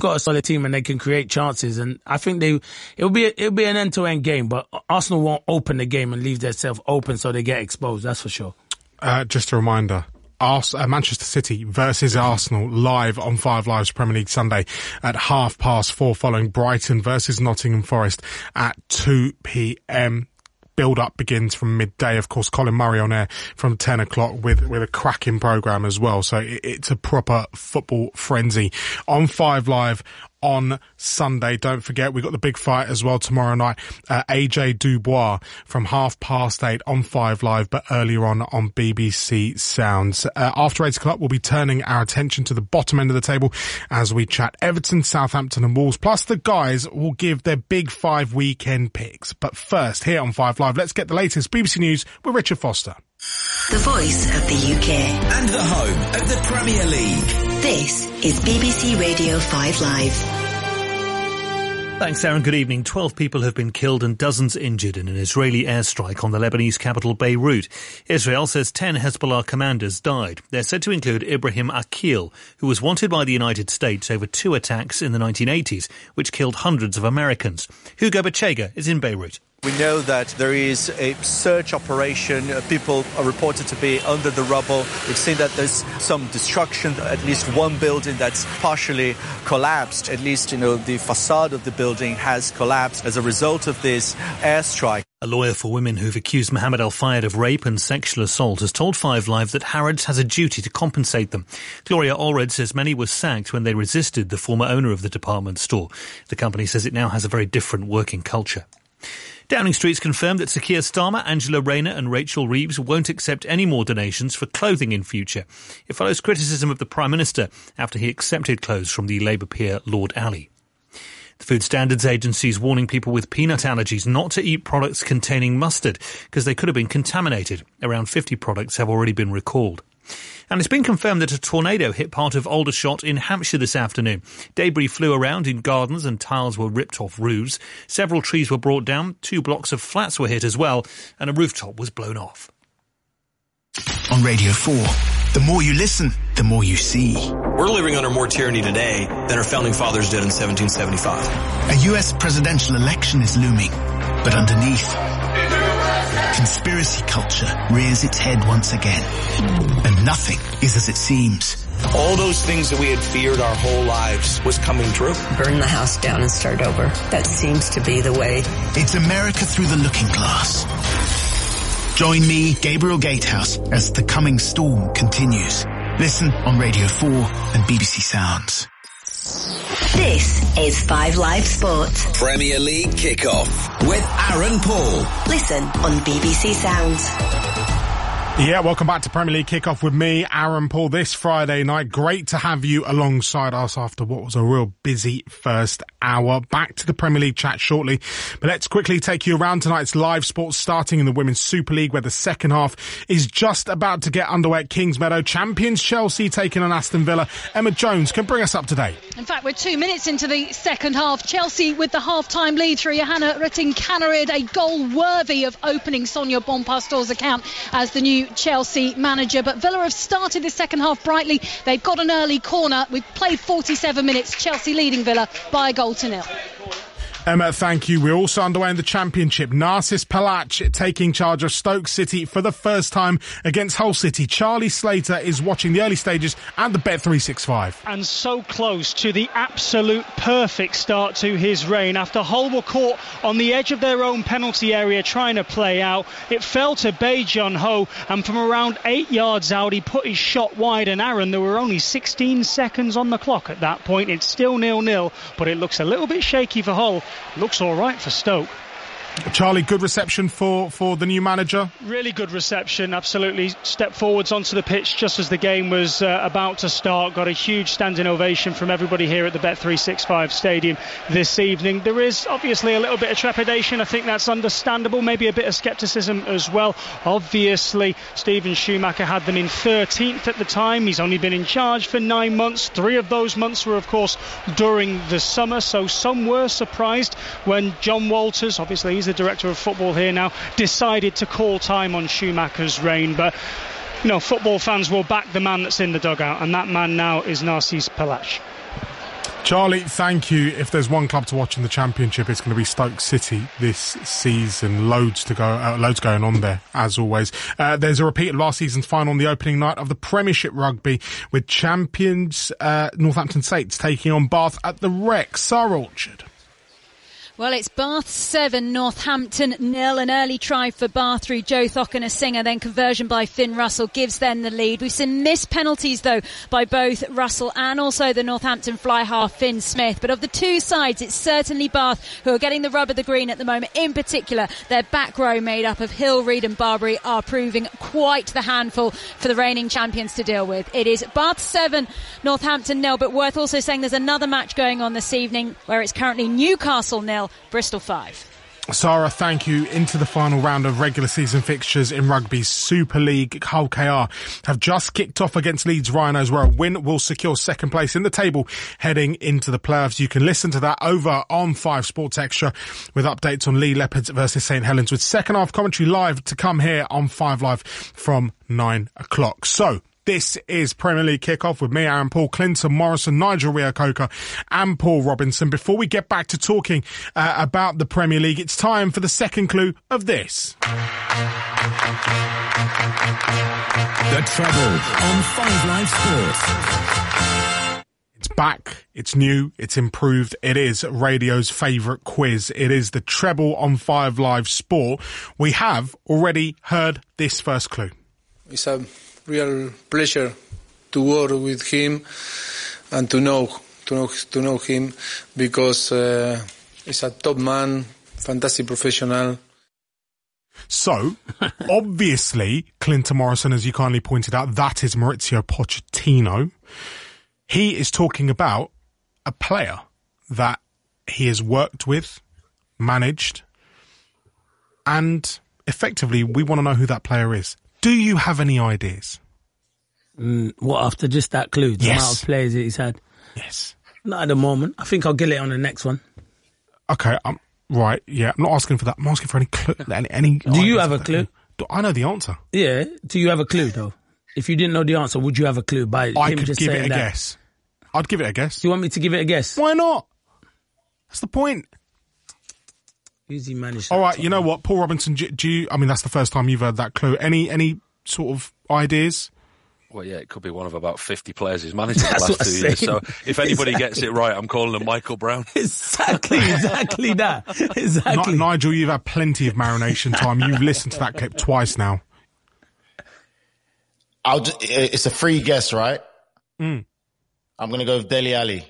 got a solid team and they can create chances, and I think it'll be an end-to-end game, but Arsenal won't open the game and leave themselves open so they get exposed, that's for sure. Just a reminder, Manchester City versus Arsenal live on 5 Live's Premier League Sunday at 4:30, following Brighton versus Nottingham Forest at 2 p.m. Build-up begins from midday. Of course, Colin Murray on air from 10 o'clock with a cracking programme as well. So it's a proper football frenzy on 5 Live on Sunday. Don't forget, we've got the big fight as well tomorrow night. AJ Dubois from 8:30 on 5 Live, but earlier on BBC Sounds. After 8 o'clock, we'll be turning our attention to the bottom end of the table as we chat Everton, Southampton and Wolves. Plus, the guys will give their Big 5 weekend picks. But first, here on 5 Live, let's get the latest BBC News with Richard Foster. The voice of the UK. And the home of the Premier League. This is BBC Radio 5 Live. Thanks, Aaron. Good evening. 12 people have been killed and dozens injured in an Israeli airstrike on the Lebanese capital Beirut. Israel says 10 Hezbollah commanders died. They're said to include Ibrahim Akil, who was wanted by the United States over 2 attacks in the 1980s, which killed hundreds of Americans. Hugo Bachega is in Beirut. We know that there is a search operation. People are reported to be under the rubble. We've seen that there's some destruction, at least one building that's partially collapsed. At least, the facade of the building has collapsed as a result of this airstrike. A lawyer for women who've accused Mohammed Al Fayed of rape and sexual assault has told 5 Live that Harrods has a duty to compensate them. Gloria Allred says many were sacked when they resisted the former owner of the department store. The company says it now has a very different working culture. Downing Street's confirmed that Sir Keir Starmer, Angela Rayner and Rachel Reeves won't accept any more donations for clothing in future. It follows criticism of the Prime Minister after he accepted clothes from the Labour peer Lord Alley. The Food Standards Agency is warning people with peanut allergies not to eat products containing mustard because they could have been contaminated. Around 50 products have already been recalled. And it's been confirmed that a tornado hit part of Aldershot in Hampshire this afternoon. Debris flew around in gardens and tiles were ripped off roofs. Several trees were brought down, 2 blocks of flats were hit as well, and a rooftop was blown off. On Radio 4, the more you listen, the more you see. We're living under more tyranny today than our founding fathers did in 1775. A US presidential election is looming, but underneath, conspiracy culture rears its head once again. And nothing is as it seems. All those things that we had feared our whole lives was coming true. Burn the house down and start over. That seems to be the way. It's America through the looking glass. Join me, Gabriel Gatehouse, as The Coming Storm continues. Listen on Radio 4 and BBC Sounds. This is 5 Live Sport. Premier League Kickoff with Aaron Paul. Listen on BBC Sounds. Yeah, welcome back to Premier League Kickoff with me, Aaron Paul, this Friday night. Great to have you alongside us after what was a real busy first hour. Back to the Premier League chat shortly, but let's quickly take you around tonight's live sports, starting in the Women's Super League, where the second half is just about to get underway at Kingsmeadow. Champions Chelsea taking on Aston Villa. Emma Jones can bring us up to date. In fact, we're 2 minutes into the second half. Chelsea with the half-time lead through Johanna Retting-Kaneryd, a goal worthy of opening Sonia Bonpastor's account as the new Chelsea manager. But Villa have started the second half brightly. They've got an early corner. We've played 47 minutes. Chelsea leading Villa by 1-0. Emma, thank you. We're also underway in the Championship. Narcis Palach taking charge of Stoke City for the first time against Hull City. Charlie Slater is watching the early stages and the Bet365. And so close to the absolute perfect start to his reign. After Hull were caught on the edge of their own penalty area trying to play out, it fell to Bae Jun Ho, and from around 8 yards out he put his shot wide. And Aaron, there were only 16 seconds on the clock at that point. It's still 0-0, but it looks a little bit shaky for Hull. Looks all right for Stoke. Charlie, good reception for the new manager? Really good reception, absolutely. Stepped forwards onto the pitch just as the game was about to start. Got a huge standing ovation from everybody here at the Bet365 Stadium this evening. There is obviously a little bit of trepidation. I think that's understandable. Maybe a bit of scepticism as well. Obviously, Steven Schumacher had them in 13th at the time. He's only been in charge for 9 months. 3 of those months were, of course, during the summer. So some were surprised when John Walters, obviously he's the director of football here now, decided to call time on Schumacher's reign. But football fans will back the man that's in the dugout, and that man now is Narcis Palach. Charlie, thank you. If there's one club to watch in the Championship, it's going to be Stoke City this season. Loads going on there, as always. There's a repeat of last season's final on the opening night of the Premiership Rugby, with champions Northampton Saints taking on Bath at the Rec. Sarah Orchard. Well, it's Bath 7, Northampton 0. An early try for Bath through Joe Thocken-Singer, then conversion by Finn Russell gives them the lead. We've seen missed penalties, though, by both Russell and also the Northampton fly half, Finn Smith. But of the two sides, it's certainly Bath who are getting the rub of the green at the moment. In particular, their back row made up of Hill, Reid and Barbary are proving quite the handful for the reigning champions to deal with. It is Bath 7, Northampton 0. But worth also saying there's another match going on this evening where it's currently Newcastle 0. Bristol 5. Sarah, thank you. Into the final round of regular season fixtures in rugby's Super League. Hull KR have just kicked off against Leeds Rhinos, where a win will secure second place in the table heading into the playoffs. You can listen to that over on 5 Sports Extra with updates on Lee Leopards versus St Helens, with second half commentary live to come here on 5 Live from 9 o'clock. So, this is Premier League Kickoff with me, Aaron Paul, Clinton Morrison, Nigel Reo-Coker and Paul Robinson. Before we get back to talking about the Premier League, it's time for the second clue of this. The Treble on 5 Live Sports. It's back, it's new, it's improved. It is radio's favourite quiz. It is the Treble on 5 Live Sport. We have already heard this first clue. It's a real pleasure to work with him and to know him, because he's a top man, fantastic professional. So, obviously, Clinton Morrison, as you kindly pointed out, that is Maurizio Pochettino. He is talking about a player that he has worked with, managed, and effectively, we want to know who that player is. Do you have any ideas? What, after just that clue? The amount of players that he's had? Yes. Not at the moment. I think I'll get it on the next one. Okay, right, yeah. I'm not asking for that. I'm asking for any clue. Any Do you have a clue? I know the answer. Yeah. Do you have a clue, though? If you didn't know the answer, would you have a clue by him just saying that? I'd give it a guess. I'd give it a guess. Do you want me to give it a guess? Why not? That's the point. Who's he managed? All right, you know what, Paul Robinson, do you, I mean, that's the first time you've heard that clue. Any sort of ideas? Well, yeah, it could be one of about 50 players he's managed in the last 2 years. So if anybody gets it right, I'm calling him Michael Brown. Exactly that. Exactly. Nigel, you've had plenty of marination time. You've listened to that clip twice now. It's a free guess, right? I'm going to go with Dele Alli.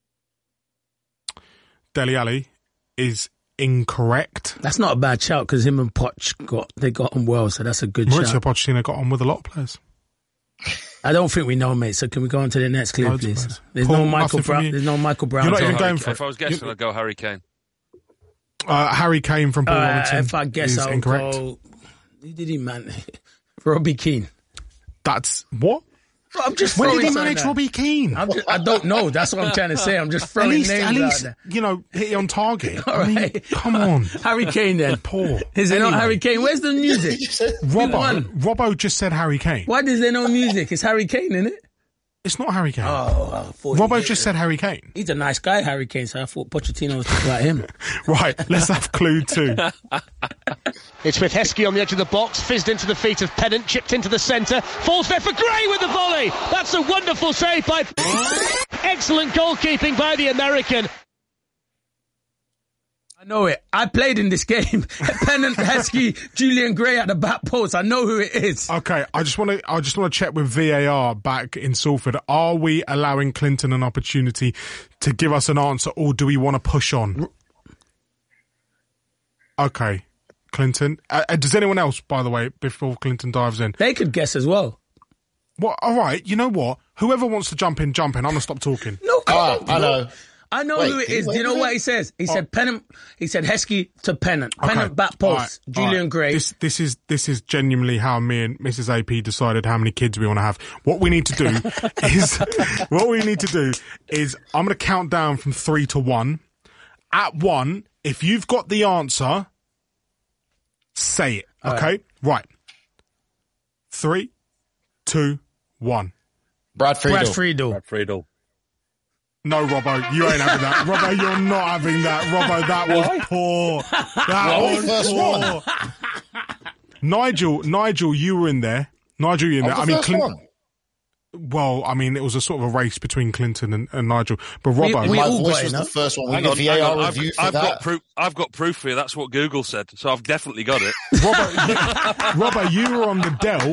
Dele Alli is incorrect. That's not a bad shout, because him and Poch got on well, so that's a good shout. Maurizio Pochettino got on with a lot of players. I don't think we know, mate. So can we go on to the next clue, please? There's Paul, no Michael Brown. There's no Michael Brown. You're not even going for it. If I was guessing, I'd go Harry Kane. Harry Kane from Paul Robinson. If I guess, I'll incorrect. go. Who did he manage? Robbie Keane. That's what? I'm just when did he manage Robbie Keane? I don't know. That's what I'm trying to say. I'm just throwing names at least, out there. You know, hit it on target. All right. I mean, come on. Harry Kane then. Paul. Is it not Harry Kane? Where's the music? Robbo just said Harry Kane. Why is there no music? It's Harry Kane, isn't it? It's not Harry Kane. Robbo just said Harry Kane. He's a nice guy, Harry Kane, so I thought Pochettino was talking about him. Right, let's have clue 2. It's with Heskey on the edge of the box, fizzed into the feet of Pennant, chipped into the centre, falls there for Gray with the volley. That's a wonderful save by... Excellent goalkeeping by the American. I know it. I played in this game. Pennant, Heskey, Julian Gray at the back post. I know who it is. Okay, I just want to check with VAR back in Salford. Are we allowing Clinton an opportunity to give us an answer, or do we want to push on? Okay, Clinton. Does anyone else, by the way, before Clinton dives in? They could guess as well. What? All right. You know what? Whoever wants to jump in. I'm gonna stop talking. No, I know. I know who it is. Do you know what he says? He said Pennant. He said Heskey to Pennant. Pennant back post. Right, Julian Gray. This is genuinely how me and Mrs. AP decided how many kids we want to have. What we need to do is I'm going to count down from 3 to 1. At 1, if you've got the answer, say it. Okay, right. 3, 2, 1. Brad Friedel. Brad Friedel. No, Robbo, you ain't having that. Robbo, you're not having that. Robbo, that was poor. That was poor. Nigel, you were in there. Nigel, you were in there. Clinton. Well, it was a sort of a race between Clinton and Nigel. But Robbo, my voice was the first one. We get VAR review for that. I've got proof for you. That's what Google said, so I've definitely got it. Robbo, you were on the Dell.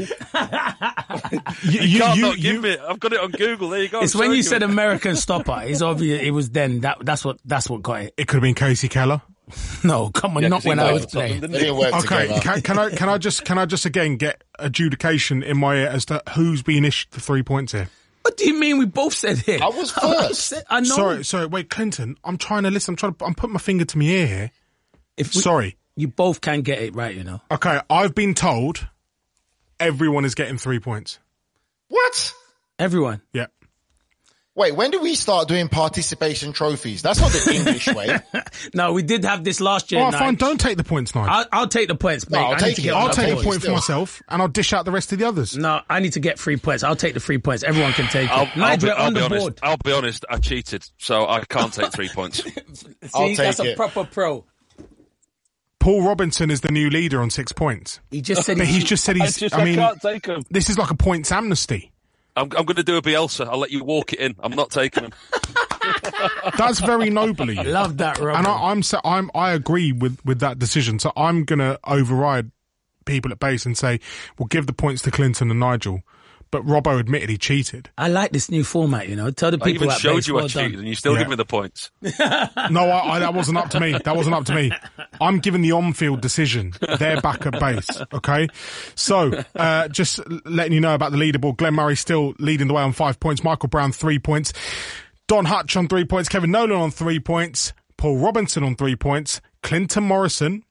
You can't not give me it. I've got it on Google. There you go. It's when you said American stopper. It's obvious. It was then. That's what got it. It could have been Casey Keller. No, come on, not when I was playing. Okay, can I just again get adjudication in my ear as to who's being issued the 3 points here? What do you mean? We both said it. I was first. I know. Sorry. Wait, Clinton. I'm trying to listen. I'm putting my finger to my ear here. Sorry, you both can get it right. Okay, I've been told everyone is getting 3 points. What? Everyone. Yeah. Wait, when do we start doing participation trophies? That's not the English way. No, we did have this last year. Oh, fine. Don't take the points, Nigel. I'll take the points, mate. No, I'll take a point for myself, and I'll dish out the rest of the others. No, I need to get 3 points. I'll take the 3 points. Everyone can take it. I'll be honest. I cheated, so I can't take 3 points. See, that's a proper pro. Paul Robinson is the new leader on 6 points. He just said he's just said he's. I can't take him. This is like a points amnesty. I'm going to do a Bielsa. I'll let you walk it in. I'm not taking him. That's very noble of you. Love that, Robin. And I agree with that decision. So I'm going to override people at base and say, we'll give the points to Clinton and Nigel. But Robbo admitted he cheated. I like this new format, Tell the people I even at showed base, you I cheated and you still give me the points. No, that wasn't up to me. That wasn't up to me. I'm giving the on-field decision. They're back at base, okay? So, just letting you know about the leaderboard. Glenn Murray still leading the way on 5 points. Michael Brown, 3 points. Don Hutch on 3 points. Kevin Nolan on 3 points. Paul Robinson on 3 points. Clinton Morrison...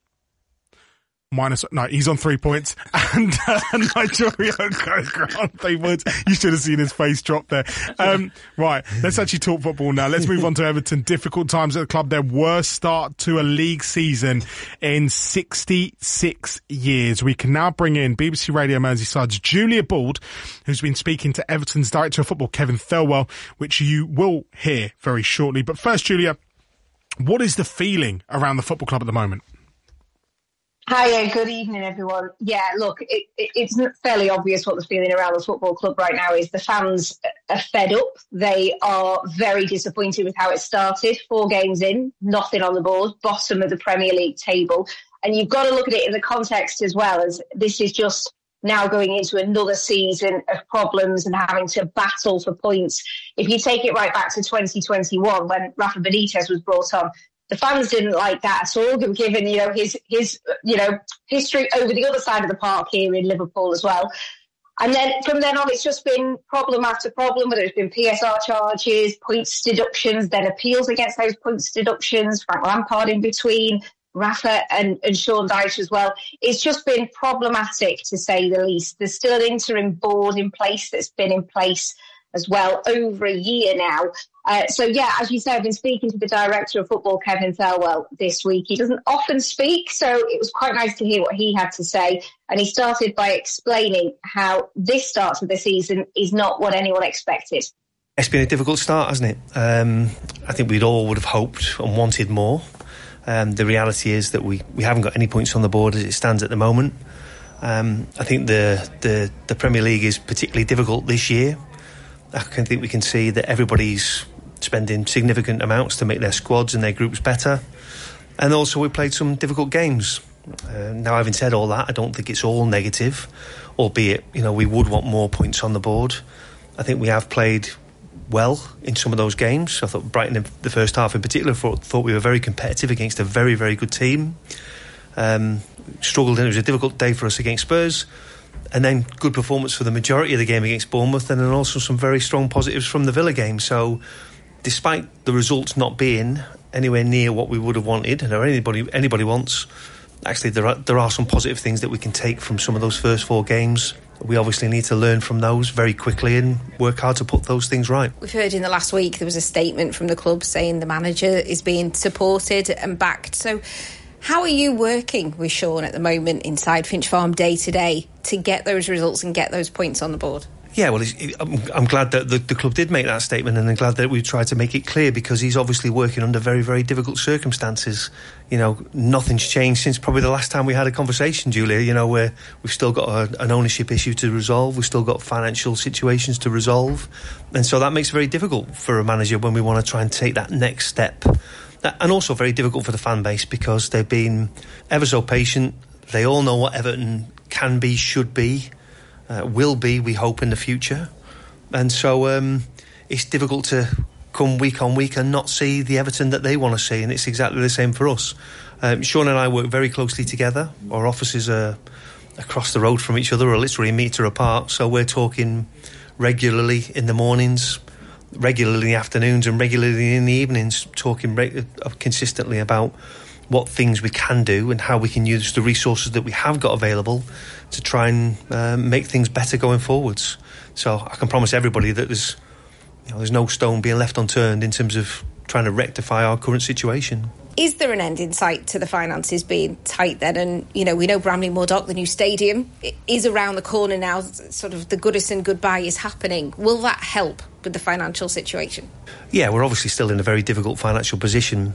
he's on 3 points. And Nigel Rioco on 3 points. You should have seen his face drop there. Right, let's actually talk football now. Let's move on to Everton. Difficult times at the club. Their worst start to a league season in 66 years. We can now bring in BBC Radio Merseyside's Julia Bald, who's been speaking to Everton's Director of Football, Kevin Thelwell, which you will hear very shortly. But first, Julia, what is the feeling around the football club at the moment? Hiya, good evening, everyone. Yeah, look, it's fairly obvious what the feeling around the football club right now is. The fans are fed up. They are very disappointed with how it started. 4 games in, nothing on the board, bottom of the Premier League table. And you've got to look at it in the context as well, as this is just now going into another season of problems and having to battle for points. If you take it right back to 2021, when Rafa Benitez was brought on, the fans didn't like that at all, given his history over the other side of the park here in Liverpool as well. And then from then on, it's just been problem after problem, whether it's been PSR charges, points deductions, then appeals against those points deductions, Frank Lampard in between, Rafa and Sean Dyche as well. It's just been problematic, to say the least. There's still an interim board in place that's been in place as well over a year now. So, as you say, I've been speaking to the Director of Football, Kevin Thelwell, this week. He doesn't often speak, so it was quite nice to hear what he had to say. And he started by explaining how this start to the season is not what anyone expected. It's been a difficult start, hasn't it? I think we'd all would have hoped and wanted more. The reality is that we haven't got any points on the board as it stands at the moment. I think the Premier League is particularly difficult this year. I think we can see that everybody's spending significant amounts to make their squads and their groups better. And also we played some difficult games. Now, having said all that, I don't think it's all negative, albeit, we would want more points on the board. I think we have played well in some of those games. I thought Brighton in the first half in particular thought we were very competitive against a very, very good team. Struggled, and it was a difficult day for us against Spurs. And then good performance for the majority of the game against Bournemouth, and then also some very strong positives from the Villa game. So despite the results not being anywhere near what we would have wanted, or anybody wants, actually there are some positive things that we can take from some of those first 4 games. We obviously need to learn from those very quickly and work hard to put those things right. We've heard in the last week there was a statement from the club saying the manager is being supported and backed. So how are you working with Sean at the moment inside Finch Farm day to day to get those results and get those points on the board? Yeah, well, I'm glad that the club did make that statement, and I'm glad that we tried to make it clear, because he's obviously working under very, very difficult circumstances. You know, nothing's changed since probably the last time we had a conversation, Julia, you know, where we've still got an ownership issue to resolve, we've still got financial situations to resolve, and so that makes it very difficult for a manager when we want to try and take that next step. And also very difficult for the fan base, because they've been ever so patient. They all know what Everton can be, should be, will be, we hope, in the future. And so it's difficult to come week on week and not see the Everton that they want to see, and it's exactly the same for us. Sean and I work very closely together. Our offices are across the road from each other, or literally a metre apart, so we're talking regularly in the mornings, regularly in the afternoons, and regularly in the evenings, talking consistently about what things we can do and how we can use the resources that we have got available to try and make things better going forwards. So I can promise everybody that there's no stone being left unturned in terms of trying to rectify our current situation. Is there an end in sight to the finances being tight then? And, you know, we know Bramley Moore Dock, the new stadium, is around the corner now. Sort of the Goodison goodbye is happening. Will that help with the financial situation? Yeah, we're obviously still in a very difficult financial position.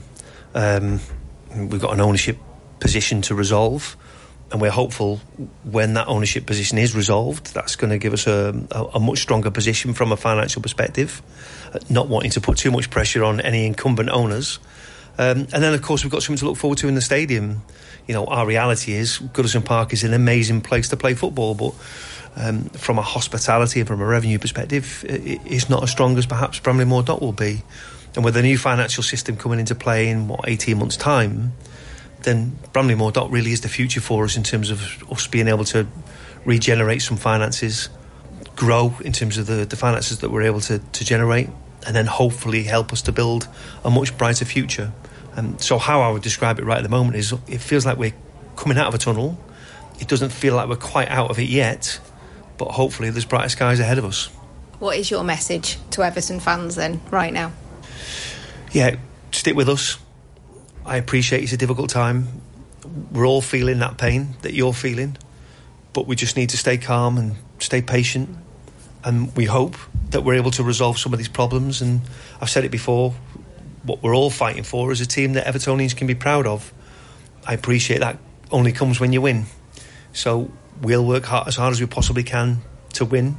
We've got an ownership position to resolve, and we're hopeful when that ownership position is resolved, that's going to give us a much stronger position from a financial perspective, not wanting to put too much pressure on any incumbent owners. And then, of course, we've got something to look forward to in the stadium. You know, our reality is Goodison Park is an amazing place to play football, but from a hospitality and from a revenue perspective, it's not as strong as perhaps Bramley Moore Dock will be. And with the new financial system coming into play in, 18 months' time, then Bramley Moore Dock really is the future for us in terms of us being able to regenerate some finances, grow in terms of the finances that we're able to generate, and then hopefully help us to build a much brighter future. So how I would describe it right at the moment is it feels like we're coming out of a tunnel. It doesn't feel like we're quite out of it yet, but hopefully there's brighter skies ahead of us. What is your message to Everton fans then, right now? Yeah, stick with us. I appreciate it's a difficult time. We're all feeling that pain that you're feeling, but we just need to stay calm and stay patient, and we hope that we're able to resolve some of these problems. And I've said it before, what we're all fighting for is a team that Evertonians can be proud of. I appreciate that only comes when you win, so we'll work as hard as we possibly can to win,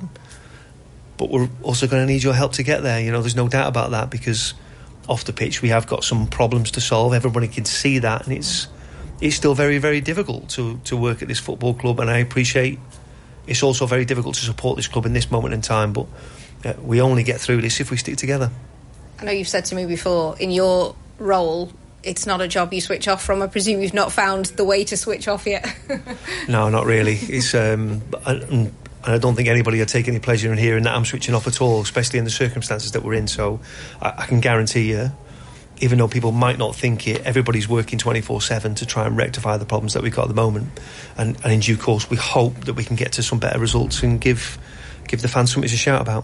but we're also going to need your help to get there. You know, there's no doubt about that, because off the pitch we have got some problems to solve. Everybody can see that, and it's still very, very difficult to work at this football club, and I appreciate it's also very difficult to support this club in this moment in time, but we only get through this if we stick together. I know you've said to me before, in your role, it's not a job you switch off from. I presume you've not found the way to switch off yet. No, not really. It's and I don't think anybody will take any pleasure in hearing that I'm switching off at all, especially in the circumstances that we're in. So I can guarantee you, even though people might not think it, everybody's working 24/7 to try and rectify the problems that we've got at the moment. And in due course, we hope that we can get to some better results and give the fans something to shout about.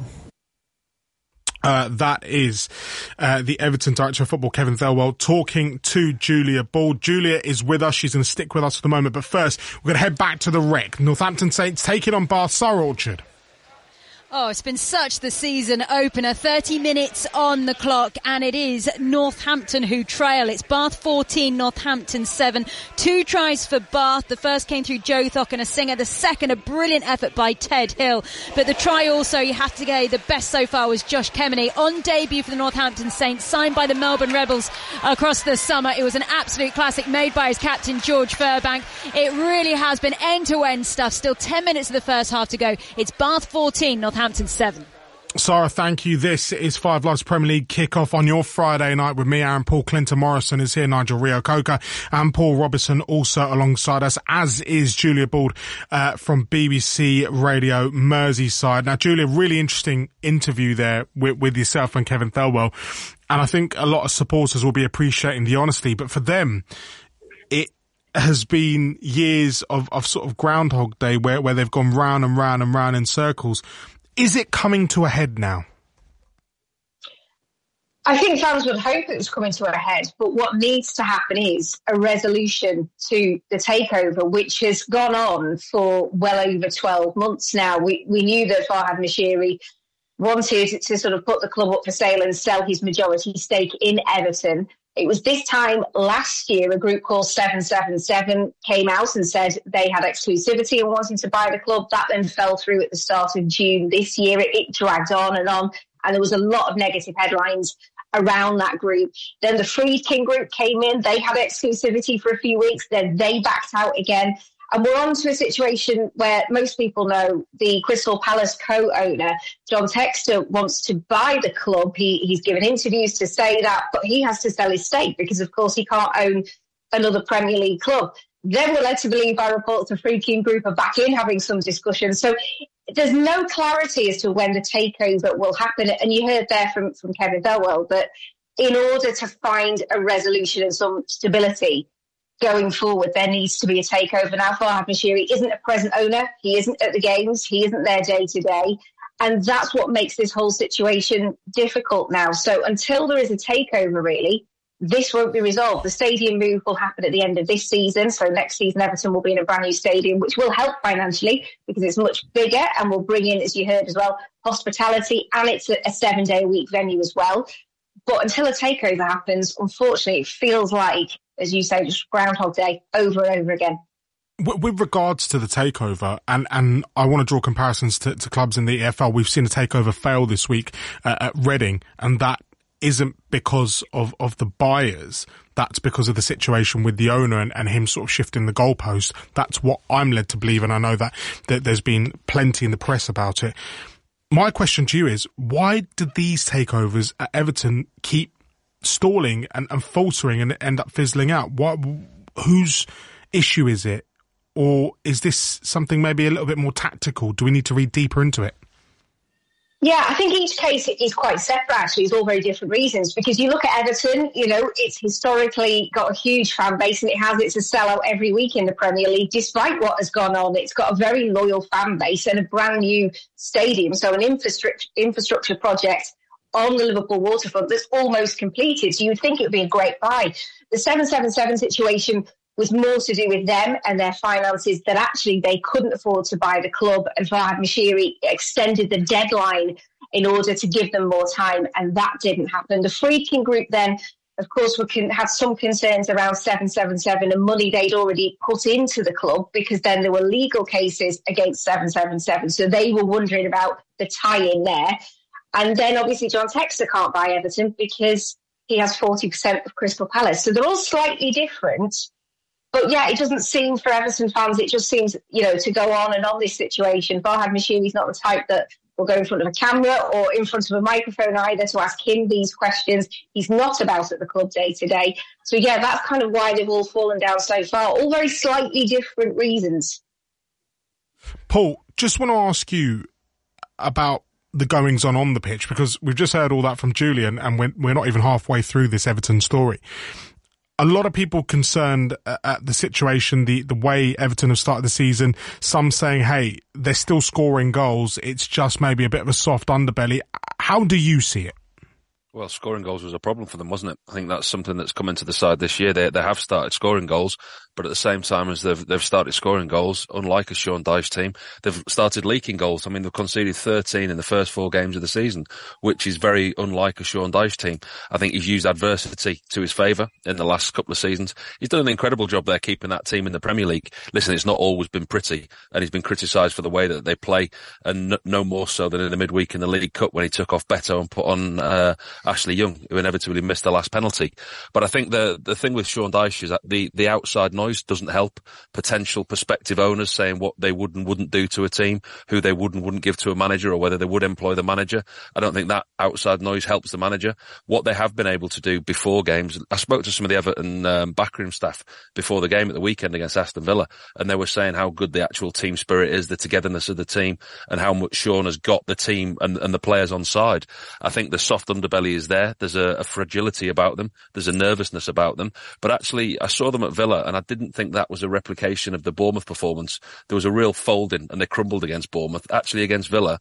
That is the Everton Director of Football, Kevin Thelwell, talking to Julia Ball. Julia is with us. She's going to stick with us for the moment. But first, we're going to head back to the Rec. Northampton Saints taking on Bath Surrey Orchard. Oh, it's been such the season opener. 30 minutes on the clock, and it is Northampton who trail. It's Bath 14, Northampton 7. 2 tries for Bath. The first came through Joe Thock and a singer. The second, a brilliant effort by Ted Hill. But the try also, you have to say, the best so far was Josh Kemeny on debut for the Northampton Saints, signed by the Melbourne Rebels across the summer. It was an absolute classic made by his captain, George Furbank. It really has been end-to-end stuff. Still 10 minutes of the first half to go. It's Bath 14, Northampton 7. Sarah, thank you. This is Five Live's Premier League kickoff on your Friday night with me, Aaron Paul. Clinton Morrison is here, Nigel Rio-Coker and Paul Robinson also alongside us, as is Julia Bald from BBC Radio Merseyside. Now, Julia, really interesting interview there with yourself and Kevin Thelwell, and I think a lot of supporters will be appreciating the honesty, but for them, it has been years of sort of Groundhog Day where they've gone round and round and round in circles. Is it coming to a head now? I think fans would hope it was coming to a head, but what needs to happen is a resolution to the takeover, which has gone on for well over 12 months now. We knew that Farhad Moshiri wanted to sort of put the club up for sale and sell his majority stake in Everton. It was this time last year a group called 777 came out and said they had exclusivity and wanted to buy the club. That then fell through at the start of June this year. It dragged on, and there was a lot of negative headlines around that group. Then the Friedkin group came in. They had exclusivity for a few weeks. Then they backed out again. And we're on to a situation where most people know the Crystal Palace co-owner, John Textor, wants to buy the club. He's given interviews to say that, but he has to sell his stake because, of course, he can't own another Premier League club. Then we're led to believe by reports the Friedkin group are back in having some discussions. So there's no clarity as to when the takeover will happen. And you heard there from Kevin Thelwell that in order to find a resolution and some stability going forward, there needs to be a takeover. Now, Farhad Moshiri isn't a present owner. He isn't at the games. He isn't there day to day. And that's what makes this whole situation difficult now. So until there is a takeover, really, this won't be resolved. The stadium move will happen at the end of this season. So next season, Everton will be in a brand new stadium, which will help financially because it's much bigger and will bring in, as you heard as well, hospitality, and it's a 7-day-a-week venue as well. But until a takeover happens, unfortunately, it feels like, as you say, just Groundhog Day over and over again. With regards to the takeover, and I want to draw comparisons to clubs in the EFL, we've seen a takeover fail this week at Reading, and that isn't because of the buyers. That's because of the situation with the owner and him sort of shifting the goalpost. That's what I'm led to believe, and I know that there's been plenty in the press about it. My question to you is, why do these takeovers at Everton keep stalling and faltering and end up fizzling out? Whose issue is it? Or is this something maybe a little bit more tactical? Do we need to read deeper into it? Yeah, I think each case is quite separate, actually. It's all very different reasons. Because you look at Everton, it's historically got a huge fan base and it's a sellout every week in the Premier League, despite what has gone on. It's got a very loyal fan base and a brand new stadium. So an infrastructure project on the Liverpool waterfront that's almost completed. So you would think it would be a great buy. The 777 situation was more to do with them and their finances, that actually they couldn't afford to buy the club, and Farhad Moshiri extended the deadline in order to give them more time, and that didn't happen. The Friedkin group then, of course, had some concerns around 777 and money they'd already put into the club, because then there were legal cases against 777, so they were wondering about the tie-in there. And then obviously John Textor can't buy Everton because he has 40% of Crystal Palace. So they're all slightly different. But yeah, it doesn't seem for Everton fans, it just seems, to go on and on this situation. Farhad Moshiri's not the type that will go in front of a camera or in front of a microphone either to ask him these questions. He's not about at the club day to day. So yeah, that's kind of why they've all fallen down so far. All very slightly different reasons. Paul, just want to ask you about the goings on the pitch, because we've just heard all that from Julian and we're not even halfway through this Everton story. A lot of people concerned at the situation, the way Everton have started the season, some saying, hey, they're still scoring goals, it's just maybe a bit of a soft underbelly. How do you see it? Well, scoring goals was a problem for them, wasn't it? I think that's something that's come into the side this year. They have started scoring goals, but at the same time as they've started scoring goals, unlike a Sean Dyche team, they've started leaking goals. I mean, they've conceded 13 in the first 4 games of the season, which is very unlike a Sean Dyche team. I think he's used adversity to his favour in the last couple of seasons. He's done an incredible job there keeping that team in the Premier League. Listen, it's not always been pretty, and he's been criticised for the way that they play, and no more so than in the midweek in the League Cup when he took off Beto and put on Ashley Young, who inevitably missed the last penalty. But I think the thing with Sean Dyche is that the outside noise doesn't help potential prospective owners saying what they would and wouldn't do to a team, who they would and wouldn't give to a manager, or whether they would employ the manager. I don't think that outside noise helps the manager. What they have been able to do before games, I spoke to some of the Everton backroom staff before the game at the weekend against Aston Villa, and they were saying how good the actual team spirit is, the togetherness of the team, and how much Sean has got the team and the players on side. I think the soft underbelly is there. There's a fragility about them. There's a nervousness about them. But actually, I saw them at Villa, and I didn't think that was a replication of the Bournemouth performance. There was a real folding, and they crumbled against Bournemouth. Actually, against Villa,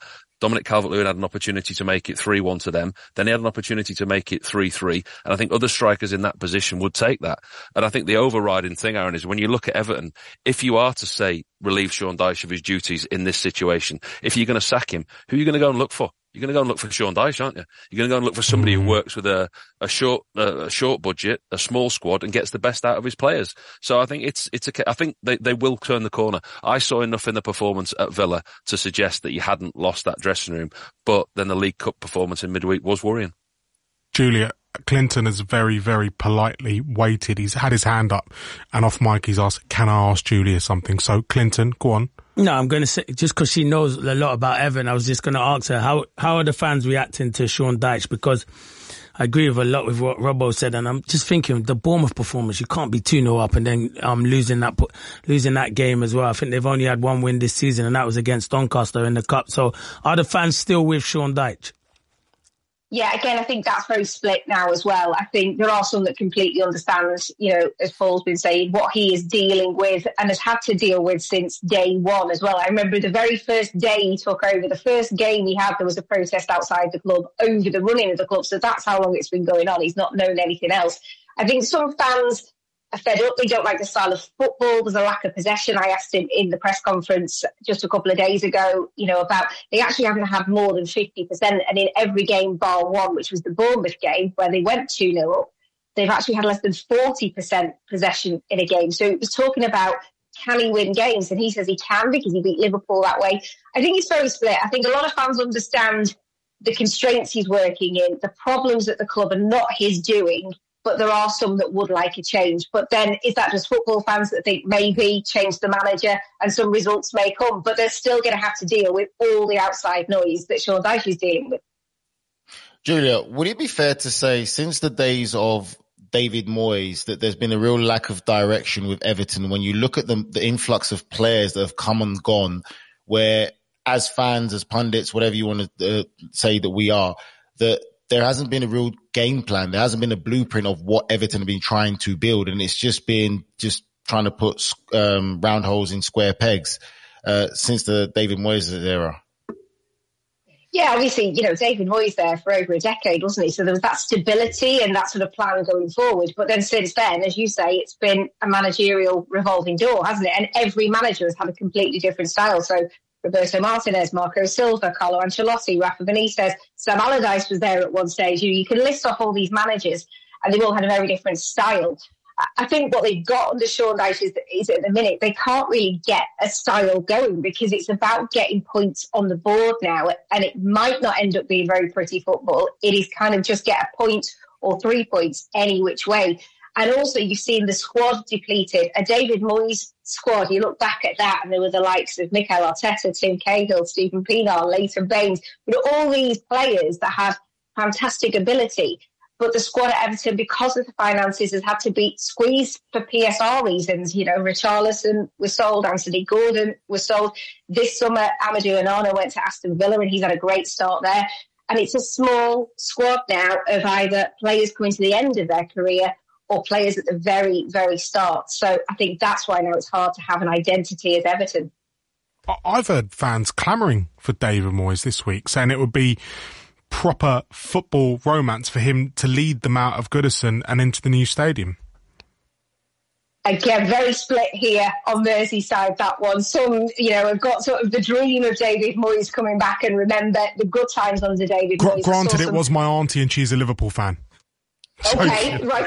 Dominic Calvert-Lewin had an opportunity to make it 3-1 to them. Then he had an opportunity to make it 3-3. And I think other strikers in that position would take that. And I think the overriding thing, Aaron, is when you look at Everton, if you are to say relieve Sean Dyche of his duties in this situation, if you're going to sack him, who are you going to go and look for? You're going to go and look for Sean Dyche, aren't you? You're going to go and look for somebody who works with a short budget, a small squad, and gets the best out of his players. So I think I think they will turn the corner. I saw enough in the performance at Villa to suggest that you hadn't lost that dressing room, but then the League Cup performance in midweek was worrying. Julia, Clinton has very, very politely waited. He's had his hand up, and off mic he's asked, can I ask Julia something? So, Clinton, go on. No, I'm going to say, just because she knows a lot about Everton, I was just going to ask her, how are the fans reacting to Sean Dyche? Because I agree with a lot with what Robbo said, and I'm just thinking, the Bournemouth performance, you can't be 2-0 up and then losing that game as well. I think they've only had one win this season, and that was against Doncaster in the Cup. So are the fans still with Sean Dyche? Yeah, again, I think that's very split now as well. I think there are some that completely understand, as Paul's been saying, what he is dealing with and has had to deal with since day one as well. I remember the very first day he took over, the first game he had, there was a protest outside the club over the running of the club. So that's how long it's been going on. He's not known anything else. I think some fans are fed up. They don't like the style of football. There's a lack of possession. I asked him in the press conference just a couple of days ago, about they actually haven't had more than 50%. And in every game bar one, which was the Bournemouth game where they went 2-0 up, they've actually had less than 40% possession in a game. So it was talking about, can he win games? And he says he can because he beat Liverpool that way. I think it's very split. I think a lot of fans understand the constraints he's working in, the problems at the club are not his doing, but there are some that would like a change. But then is that just football fans that think maybe change the manager and some results may come? But they're still going to have to deal with all the outside noise that Sean Dyche is dealing with. Julia, would it be fair to say since the days of David Moyes that there's been a real lack of direction with Everton when you look at the influx of players that have come and gone, where as fans, as pundits, whatever you want to say that we are, that there hasn't been a real game plan. There hasn't been a blueprint of what Everton have been trying to build. And it's just been trying to put round holes in square pegs since the David Moyes era. Yeah, obviously, David Moyes there for over a decade, wasn't he? So there was that stability and that sort of plan going forward. But then since then, as you say, it's been a managerial revolving door, hasn't it? And every manager has had a completely different style. So Roberto Martinez, Marco Silva, Carlo Ancelotti, Rafa Benitez, Sam Allardyce was there at one stage. You can list off all these managers and they've all had a very different style. I think what they've got under Sean Dyche is at the minute, they can't really get a style going because it's about getting points on the board now, and it might not end up being very pretty football. It is kind of just get a point or 3 points any which way. And also you've seen the squad depleted. A David Moyes squad, you look back at that and there were the likes of Mikel Arteta, Tim Cahill, Stephen Pienaar, Leighton Baines, all these players that had fantastic ability. But the squad at Everton, because of the finances, has had to be squeezed for PSR reasons. Richarlison was sold, Anthony Gordon was sold. This summer, Amadou Onana went to Aston Villa and he's had a great start there. And it's a small squad now of either players coming to the end of their career or players at the very, very start. So I think that's why now it's hard to have an identity as Everton. I've heard fans clamouring for David Moyes this week, saying it would be proper football romance for him to lead them out of Goodison and into the new stadium. Again, very split here on Merseyside, that one. Some, have got sort of the dream of David Moyes coming back and remember the good times under David Moyes. Granted, it was my auntie and she's a Liverpool fan. Okay, right.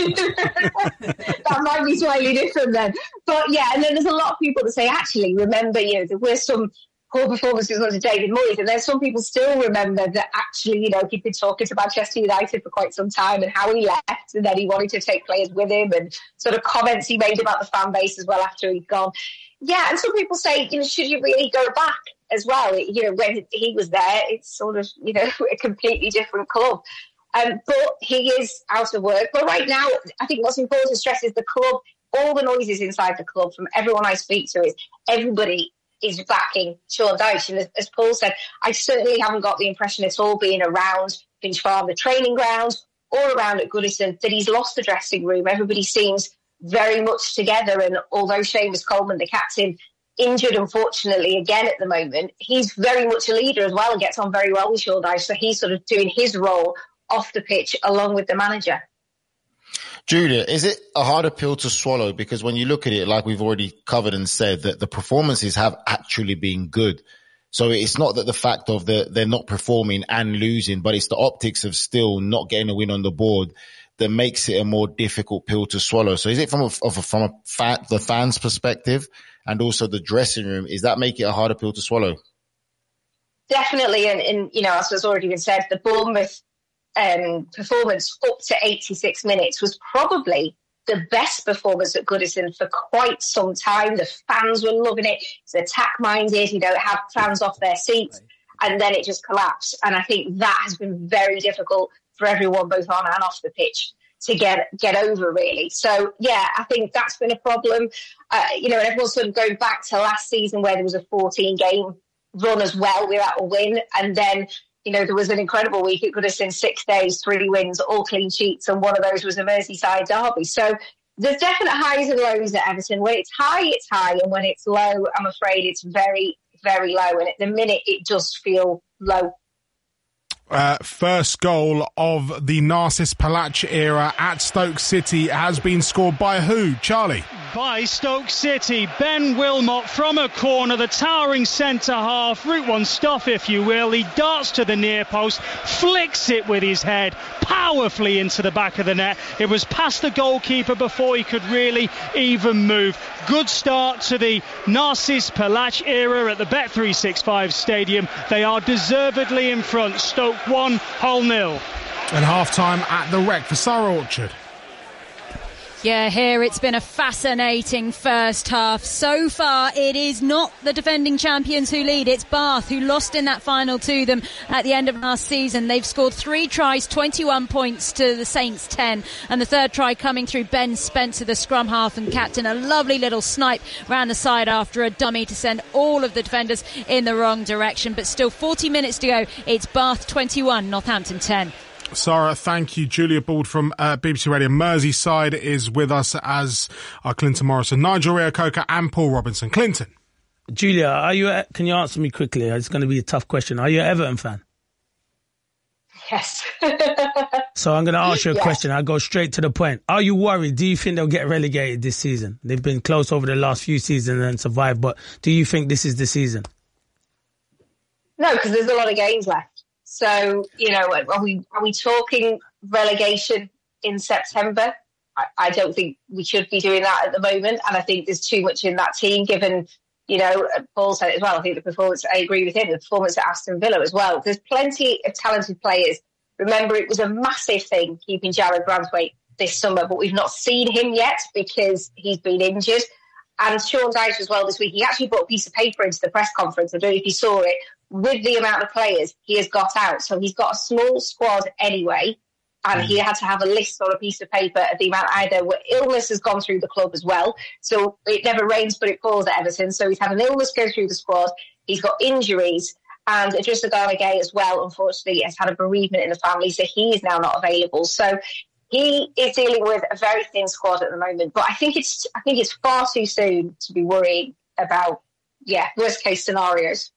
That might be slightly different then. But yeah, and then there's a lot of people that say, actually, remember, there were some poor performances under David Moyes, and then some people still remember that actually, he'd been talking to Manchester United for quite some time and how he left, and then he wanted to take players with him, and sort of comments he made about the fan base as well after he'd gone. Yeah, and some people say, should you really go back as well? When he was there, it's sort of, a completely different club. But he is out of work. But right now, I think what's important to stress is the club, all the noises inside the club from everyone I speak to is everybody is backing Sean Dyche. And as Paul said, I certainly haven't got the impression it's all being around Finch Farm, the training ground, or around at Goodison, that he's lost the dressing room. Everybody seems very much together. And although Seamus Coleman, the captain, injured, unfortunately, again at the moment. He's very much a leader as well and gets on very well with Sean Dyche. So he's sort of doing his role off the pitch along with the manager. Julia, is it a harder pill to swallow? Because when you look at it, like we've already covered and said, that the performances have actually been good. So it's not that the fact of they're not performing and losing, but it's the optics of still not getting a win on the board that makes it a more difficult pill to swallow. So is it from the fans' perspective and also the dressing room, is that make it a harder pill to swallow? Definitely. And you know, as has already been said, the Bournemouth performance up to 86 minutes was probably the best performance at Goodison for quite some time. The fans were loving it. It's attack-minded, you know, it had fans off their seats, and then it just collapsed. And I think that has been very difficult for everyone, both on and off the pitch, to get over, really. So, yeah, I think that's been a problem. You know, and everyone's sort of going back to last season where there was a 14-game run as well without a win. And then, you know, there was an incredible week at Goodison, 6 days, 3 wins, all clean sheets, and one of those was a Merseyside derby. So there's definite highs and lows at Everton. When it's high, and when it's low, I'm afraid it's very, very low. And at the minute, it just feels low. First goal of the Narcis Palace era at Stoke City has been scored by who? Charlie? By Stoke City. Ben Wilmot from a corner, the towering centre half, Route 1 stuff if you will. He darts to the near post, flicks it with his head powerfully into the back of the net. It was past the goalkeeper before he could really even move. Good start to the Narcis Palace era at the Bet365 Stadium. They are deservedly in front. Stoke 1, Hull 0. And half-time at the Rec for Sarah Orchard. Yeah, here it's been a fascinating first half. So far, it is not the defending champions who lead. It's Bath who lost in that final to them at the end of last season. They've scored 3 tries, 21 points to the Saints 10. And the third try coming through Ben Spencer, the scrum half and captain. A lovely little snipe round the side after a dummy to send all of the defenders in the wrong direction. But still 40 minutes to go. It's Bath 21, Northampton 10. Sarah, thank you. Julia Bald from BBC Radio Merseyside is with us, as are Clinton Morrison, Nigel Reo-Coker and Paul Robinson. Clinton. Julia, can you answer me quickly? It's going to be a tough question. Are you an Everton fan? Yes. So I'm going to ask you a question. I'll go straight to the point. Are you worried? Do you think they'll get relegated this season? They've been close over the last few seasons and survived, but do you think this is the season? No, because there's a lot of games left. So, you know, are we talking relegation in September? I don't think we should be doing that at the moment. And I think there's too much in that team, given, you know, Paul said it as well. I think the performance, I agree with him, the performance at Aston Villa as well. There's plenty of talented players. Remember, it was a massive thing keeping Jared Branthwaite this summer, but we've not seen him yet because he's been injured. And Sean Dyche as well this week, he actually brought a piece of paper into the press conference. I don't know if you saw it. With the amount of players he has got out. So he's got a small squad anyway, and he had to have a list on a piece of paper of the amount either where illness has gone through the club as well. So it never rains, but it pours at Everton. So he's had an illness go through the squad. He's got injuries, and Idrissa Gana Gueye as well, unfortunately, has had a bereavement in the family. So he is now not available. So he is dealing with a very thin squad at the moment. But I think it's far too soon to be worrying about, worst case scenarios.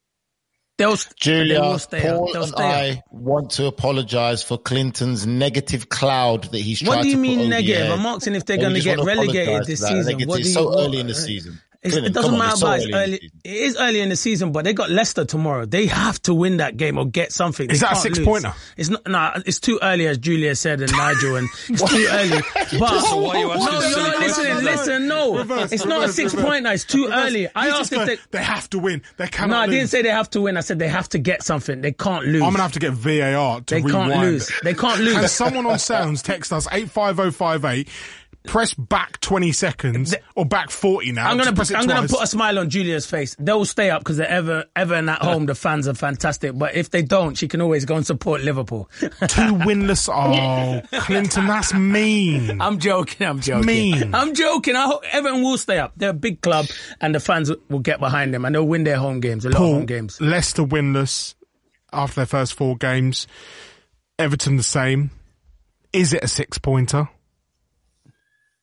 Julia, Paul and I want to apologise for Clinton's negative cloud that he's tried to put. What do you mean negative? I'm asking if they're going to get relegated this season. It's so early in the season. It doesn't matter about it's early. It is early in the season, but they got Leicester tomorrow. They have to win that game or get something. Is that a 6-pointer? It's not. Nah, it's too early, as Julia said, and Nigel, and it's too early. But so why are you asking you're not listening. Listen, no, it's not a 6-pointer. It's too early. I asked if they have to win. They cannot. No, I didn't say they have to win. I said they have to get something. They can't lose. I'm gonna have to get VAR to rewind. They can't lose. They can't lose. Can someone on sounds text us 85058? Press back 20 seconds or back 40 now. I'm going to put a smile on Julia's face. They'll stay up because they're Everton at home. The fans are fantastic. But if they don't, she can always go and support Liverpool. 2 winless. Oh, Clinton, that's mean. I'm joking. Mean. I'm joking. I hope Everton will stay up. They're a big club and the fans will get behind them and they'll win their home games. A lot of home games. Leicester winless after their first 4 games. Everton the same. Is it a 6-pointer?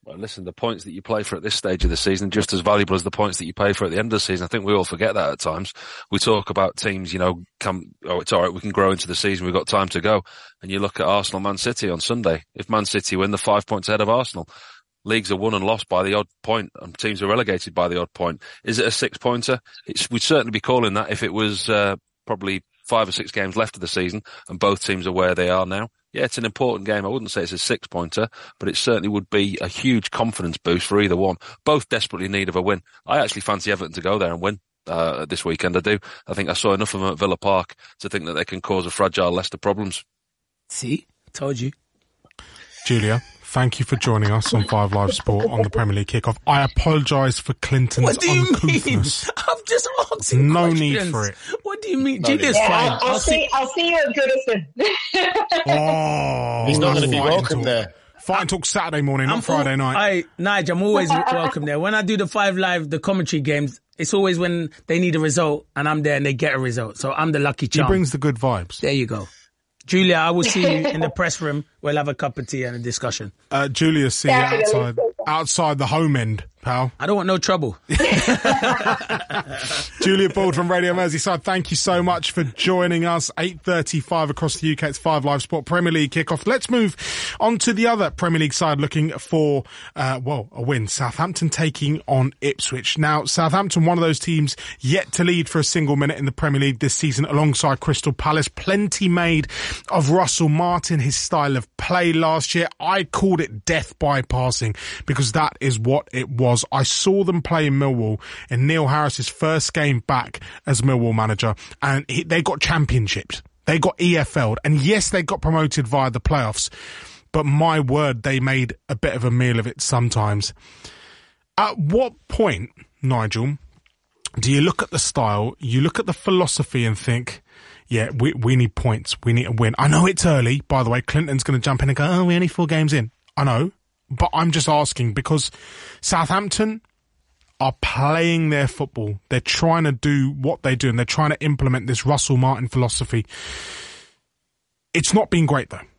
Listen, the points that you play for at this stage of the season are just as valuable as the points that you pay for at the end of the season. I think we all forget that at times. We talk about teams, it's all right, we can grow into the season, we've got time to go. And you look at Arsenal, Man City on Sunday. If Man City win, they're 5 points ahead of Arsenal. Leagues are won and lost by the odd point, and teams are relegated by the odd point. Is it a 6-pointer? We'd certainly be calling that if it was probably 5 or 6 games left of the season and both teams are where they are now. Yeah, it's an important game. I wouldn't say it's a 6-pointer, but it certainly would be a huge confidence boost for either one. Both desperately in need of a win. I actually fancy Everton to go there and win this weekend. I do. I think I saw enough of them at Villa Park to think that they can cause a fragile Leicester problems. See? Told you. Julia, thank you for joining us on 5 Live Sport on the Premier League kickoff. I apologise for Clinton's uncouthness. I'm just asking No questions. need for it. What do you mean? Julia's fine. I'll see you at Goodison. Oh, He's not going to be fighting welcome talk. there. Fighting talk Saturday morning, not Friday night. Nigel, I'm always welcome there. When I do the 5 Live, the commentary games, it's always when they need a result and I'm there and they get a result. So I'm the lucky charm. He brings the good vibes. There you go. Julia, I will see you in the press room. We'll have a cup of tea and a discussion. Julia, see you outside the home end, pal. I don't want no trouble. Julia Bald from Radio Merseyside, thank you so much for joining us. 8:35 across the UK. It's 5 Live Sport Premier League kickoff. Let's move on to the other Premier League side looking for, a win. Southampton taking on Ipswich. Now, Southampton, one of those teams yet to lead for a single minute in the Premier League this season alongside Crystal Palace. Plenty made of Russell Martin, his style of play last year. I called it death by passing because that is what it was. I saw them play in Millwall in Neil Harris's first game back as Millwall manager, and they got championshipped. They got EFL'd, and yes, they got promoted via the playoffs, but my word, they made a bit of a meal of it sometimes. At what point, Nigel, do you look at the style, you look at the philosophy and think, yeah, we need points, we need a win? I know it's early, by the way. Clinton's going to jump in and go, we're only 4 games in. I know. But I'm just asking because Southampton are playing their football. They're trying to do what they do and they're trying to implement this Russell Martin philosophy. It's not been great though.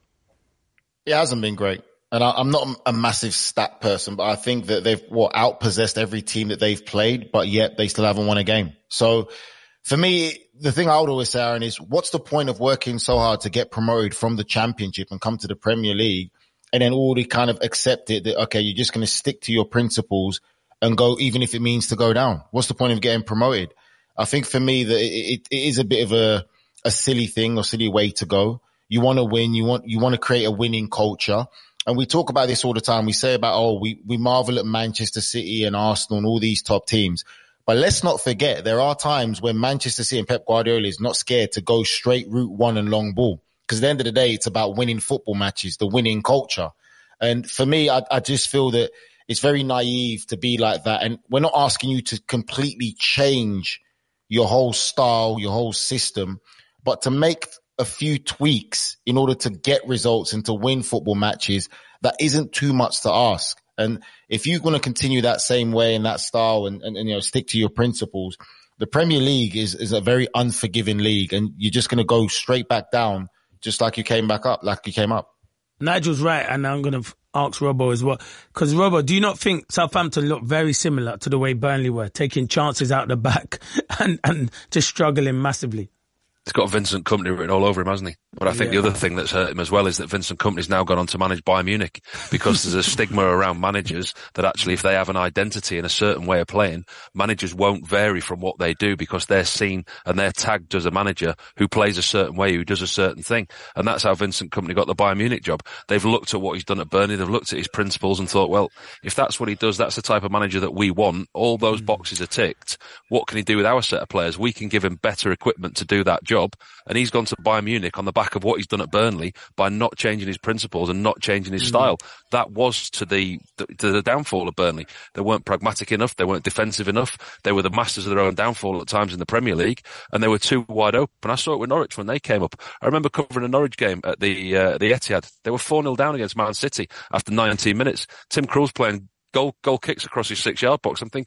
It hasn't been great. And I'm not a massive stat person, but I think that they've outpossessed every team that they've played, but yet they still haven't won a game. So for me, the thing I would always say, Aaron, is what's the point of working so hard to get promoted from the Championship and come to the Premier League and then already kind of accept it that, okay, you're just going to stick to your principles and go, even if it means to go down? What's the point of getting promoted? I think for me that it is a bit of a silly thing or silly way to go. You want to win. You want to create a winning culture. And we talk about this all the time. We say about, we marvel at Manchester City and Arsenal and all these top teams. But let's not forget, there are times when Manchester City and Pep Guardiola is not scared to go straight route one and long ball. Because at the end of the day, it's about winning football matches, the winning culture. And for me, I just feel that it's very naive to be like that. And we're not asking you to completely change your whole style, your whole system, but to make a few tweaks in order to get results and to win football matches. That isn't too much to ask. And if you're going to continue that same way and that style and stick to your principles, the Premier League is a very unforgiving league, and you're just going to go straight back down, just like you came back up, like you came up. Nigel's right, and I'm going to ask Robbo as well. Because, Robbo, do you not think Southampton look very similar to the way Burnley were, taking chances out the back and just struggling massively? He's got Vincent Kompany written all over him, hasn't he? But I think the other thing that's hurt him as well is that Vincent Kompany's now gone on to manage Bayern Munich, because there's a stigma around managers that actually if they have an identity and a certain way of playing, managers won't vary from what they do because they're seen and they're tagged as a manager who plays a certain way, who does a certain thing. And that's how Vincent Kompany got the Bayern Munich job. They've looked at what he's done at Burnley, they've looked at his principles and thought, well, if that's what he does, that's the type of manager that we want. All those boxes are ticked. What can he do with our set of players? We can give him better equipment to do that job. And he's gone to Bayern Munich on the back of what he's done at Burnley by not changing his principles and not changing his style. That was to the downfall of Burnley. They weren't pragmatic enough. They weren't defensive enough. They were the masters of their own downfall at times in the Premier League, and they were too wide open. I saw it with Norwich when they came up. I remember covering a Norwich game at the Etihad. They were 4-0 down against Man City after 19 minutes. Tim Krul's playing goal kicks across his 6-yard box. I'm thinking,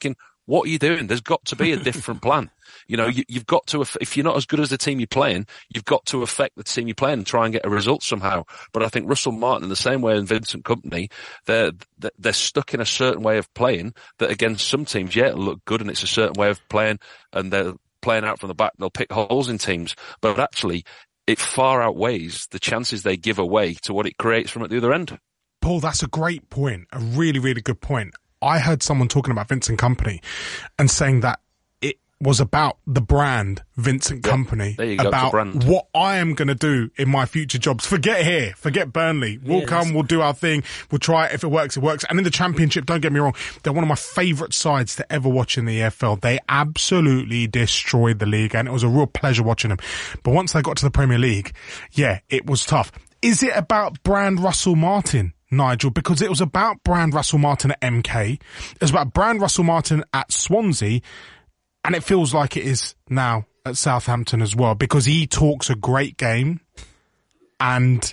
What are you doing? There's got to be a different plan. You know, you've got to, if you're not as good as the team you're playing, you've got to affect the team you're playing and try and get a result somehow. But I think Russell Martin, in the same way, and Vincent Kompany, they're stuck in a certain way of playing that against some teams, yeah, it'll look good and it's a certain way of playing and they're playing out from the back, they'll pick holes in teams. But actually, it far outweighs the chances they give away to what it creates from at the other end. Paul, that's a great point. A really, really good point. I heard someone talking about Vincent Kompany and saying that it was about the brand Vincent Kompany, about what I am going to do in my future jobs. Forget here, forget Burnley. We'll come, we'll do our thing, we'll try it. If it works, it works. And in the Championship, don't get me wrong, they're one of my favourite sides to ever watch in the EFL. They absolutely destroyed the league and it was a real pleasure watching them. But once they got to the Premier League, yeah, it was tough. Is it about brand Russell Martin, Nigel? Because it was about brand Russell Martin at MK. It was about brand Russell Martin at Swansea. And it feels like it is now at Southampton as well, because he talks a great game. And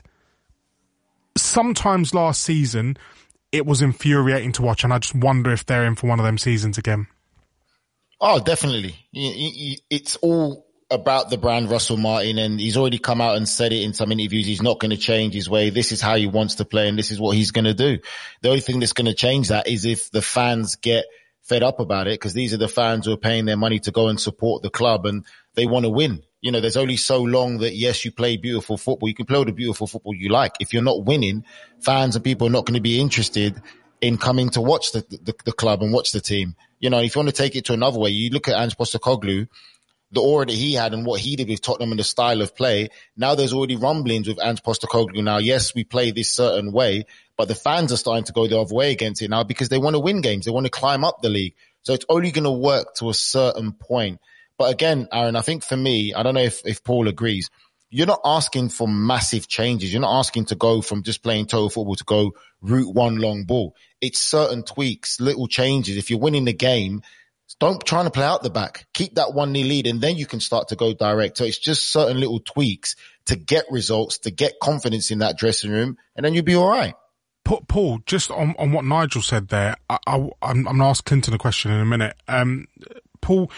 sometimes last season, it was infuriating to watch. And I just wonder if they're in for one of them seasons again. Oh, definitely. It's all about the brand Russell Martin, and he's already come out and said it in some interviews. He's not going to change his way. This is how he wants to play and this is what he's going to do. The only thing that's going to change that is if the fans get fed up about it, because these are the fans who are paying their money to go and support the club and they want to win. You know, there's only so long that, yes, you play beautiful football. You can play all the beautiful football you like. If you're not winning, fans and people are not going to be interested in coming to watch the club and watch the team. You know, if you want to take it to another way, you look at Ange Postecoglou, the aura that he had and what he did with Tottenham and the style of play. Now there's already rumblings with Ange Postecoglou. Now, yes, we play this certain way, but the fans are starting to go the other way against it now because they want to win games. They want to climb up the league. So it's only going to work to a certain point. But again, Aaron, I think for me, I don't know if Paul agrees, you're not asking for massive changes. You're not asking to go from just playing total football to go route one long ball. It's certain tweaks, little changes. If you're winning the game, don't try to play out the back. Keep that 1-0 lead and then you can start to go direct. So it's just certain little tweaks to get results, to get confidence in that dressing room, and then you'll be all right. Paul, just on what Nigel said there, I'm going to ask Clinton a question in a minute. Paul,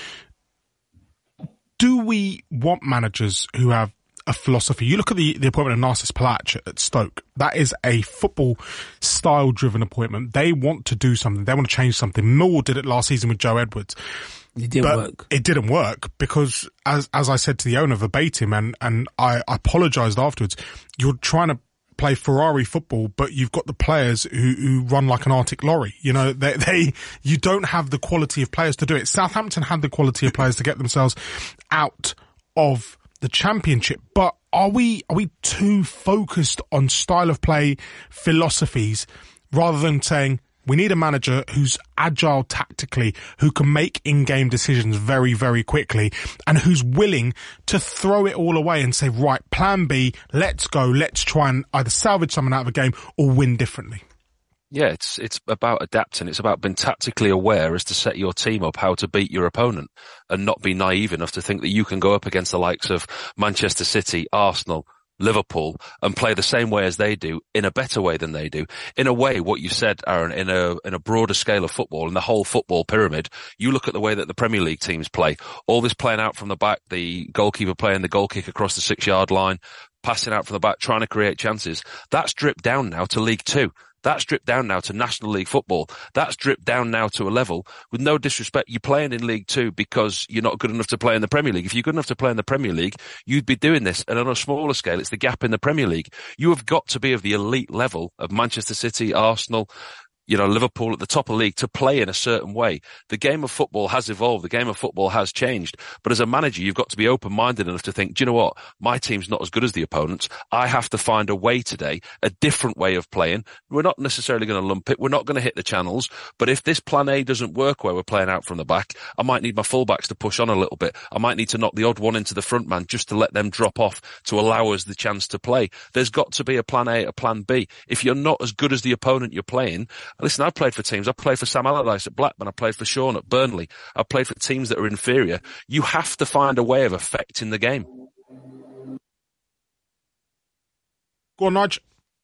do we want managers who have a philosophy? You look at the appointment of Narcis Palach at Stoke. That is a football style driven appointment. They want to do something. They want to change something. Millwall did it last season with Joe Edwards. It didn't work. It didn't work because, as I said to the owner verbatim, and I apologised afterwards, you're trying to play Ferrari football, but you've got the players who run like an Arctic lorry. You know, you don't have the quality of players to do it. Southampton had the quality of players to get themselves out of the Championship, but are we too focused on style of play philosophies rather than saying we need a manager who's agile tactically, who can make in-game decisions very, very quickly, and who's willing to throw it all away and say, right, plan B, let's go, let's try and either salvage something out of a game or win differently? Yeah, it's about adapting. It's about being tactically aware as to set your team up how to beat your opponent and not be naive enough to think that you can go up against the likes of Manchester City, Arsenal, Liverpool and play the same way as they do in a better way than they do. In a way, what you said, Aaron, in a broader scale of football, in the whole football pyramid, you look at the way that the Premier League teams play, all this playing out from the back, the goalkeeper playing the goal kick across the 6-yard line, passing out from the back, trying to create chances. That's dripped down now to League Two. That's dripped down now to National League football. That's dripped down now to a level, with no disrespect, you're playing in League Two because you're not good enough to play in the Premier League. If you're good enough to play in the Premier League, you'd be doing this. And on a smaller scale, it's the gap in the Premier League. You have got to be of the elite level of Manchester City, Arsenal, Liverpool at the top of the league to play in a certain way. The game of football has evolved. The game of football has changed. But as a manager, you've got to be open-minded enough to think, do you know what? My team's not as good as the opponents. I have to find a way today, a different way of playing. We're not necessarily going to lump it. We're not going to hit the channels. But if this plan A doesn't work where we're playing out from the back, I might need my fullbacks to push on a little bit. I might need to knock the odd one into the front man just to let them drop off to allow us the chance to play. There's got to be a plan A, a plan B. If you're not as good as the opponent you're playing, listen, I've played for teams. I played for Sam Allardyce at Blackburn. I played for Sean at Burnley. I played for teams that are inferior. You have to find a way of affecting the game. Go on, Nigel.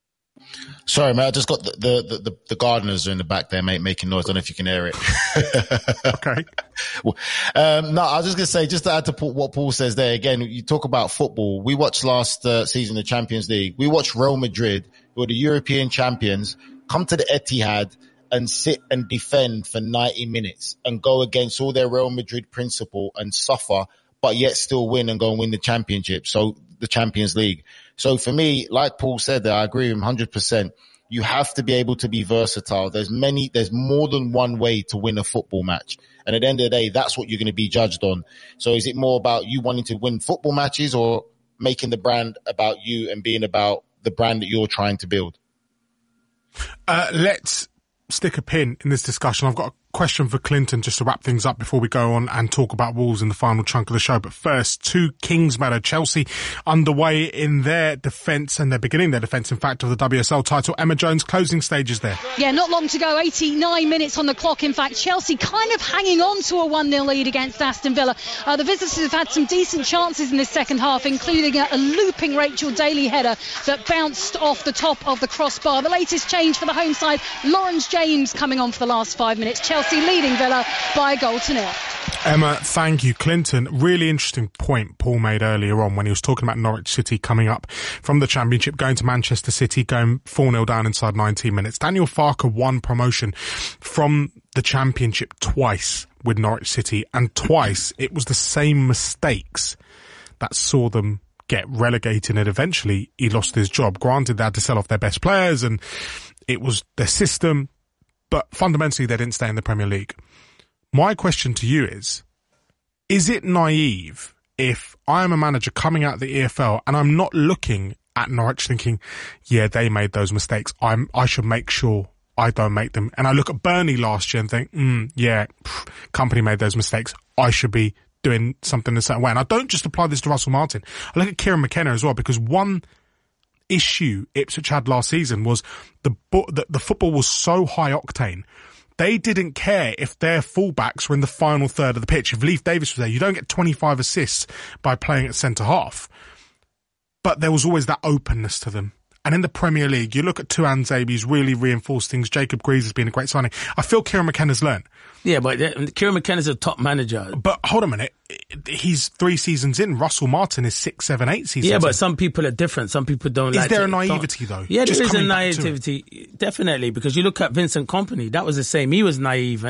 Sorry, mate. I just got the gardeners are in the back there, mate, making noise. I don't know if you can hear it. Okay. No, I was just going to say, just to add to what Paul says there, again, you talk about football. We watched last season the Champions League. We watched Real Madrid, who are the European champions, come to the Etihad and sit and defend for 90 minutes and go against all their Real Madrid principle and suffer, but yet still win and go and win the championship. So the Champions League. So for me, like Paul said there, I agree with him 100%. You have to be able to be versatile. There's more than one way to win a football match. And at the end of the day, that's what you're going to be judged on. So is it more about you wanting to win football matches or making the brand about you and being about the brand that you're trying to build? Let's stick a pin in this discussion. I've got a question for Clinton just to wrap things up before we go on and talk about Wolves in the final chunk of the show. But first, to Kingsmeadow. Chelsea underway in their defence, and they're beginning their defence, in fact, of the WSL title. Emma Jones, closing stages there. Yeah, not long to go. 89 minutes on the clock. In fact, Chelsea kind of hanging on to a 1-0 lead against Aston Villa. The visitors have had some decent chances in this second half, including a looping Rachel Daly header that bounced off the top of the crossbar. The latest change for the home side, Lawrence James coming on for the last 5 minutes. Chelsea leading Villa by 1-0. Emma, thank you. Clinton, really interesting point Paul made earlier on when he was talking about Norwich City coming up from the Championship, going to Manchester City, going 4-0 down inside 19 minutes. Daniel Farke won promotion from the Championship twice with Norwich City, and twice it was the same mistakes that saw them get relegated, and eventually he lost his job. Granted, they had to sell off their best players and it was their system, but fundamentally they didn't stay in the Premier League. My question to you is it naive if I am a manager coming out of the EFL and I'm not looking at Norwich thinking, yeah, they made those mistakes, I should make sure I don't make them. And I look at Burnley last year and think, Company made those mistakes, I should be doing something in a certain way. And I don't just apply this to Russell Martin. I look at Kieran McKenna as well, because one issue Ipswich had last season was the football was so high octane. They didn't care if their fullbacks were in the final third of the pitch. If Leif Davis was there, you don't get 25 assists by playing at centre half. But there was always that openness to them. And in the Premier League, you look at Tuan Zabi's really reinforced things. Jacob Greaves has been a great signing. I feel Kieran McKenna's learned. Yeah, but Kieran McKenna's a top manager. But hold on a minute. He's 3 seasons in. Russell Martin is 6, 7, 8 seasons in. Yeah, but some people are different. Some people don't like it. Is there a naivety, though? Yeah, there is a naivety. Definitely. Because you look at Vincent Kompany, that was the same. He was naive.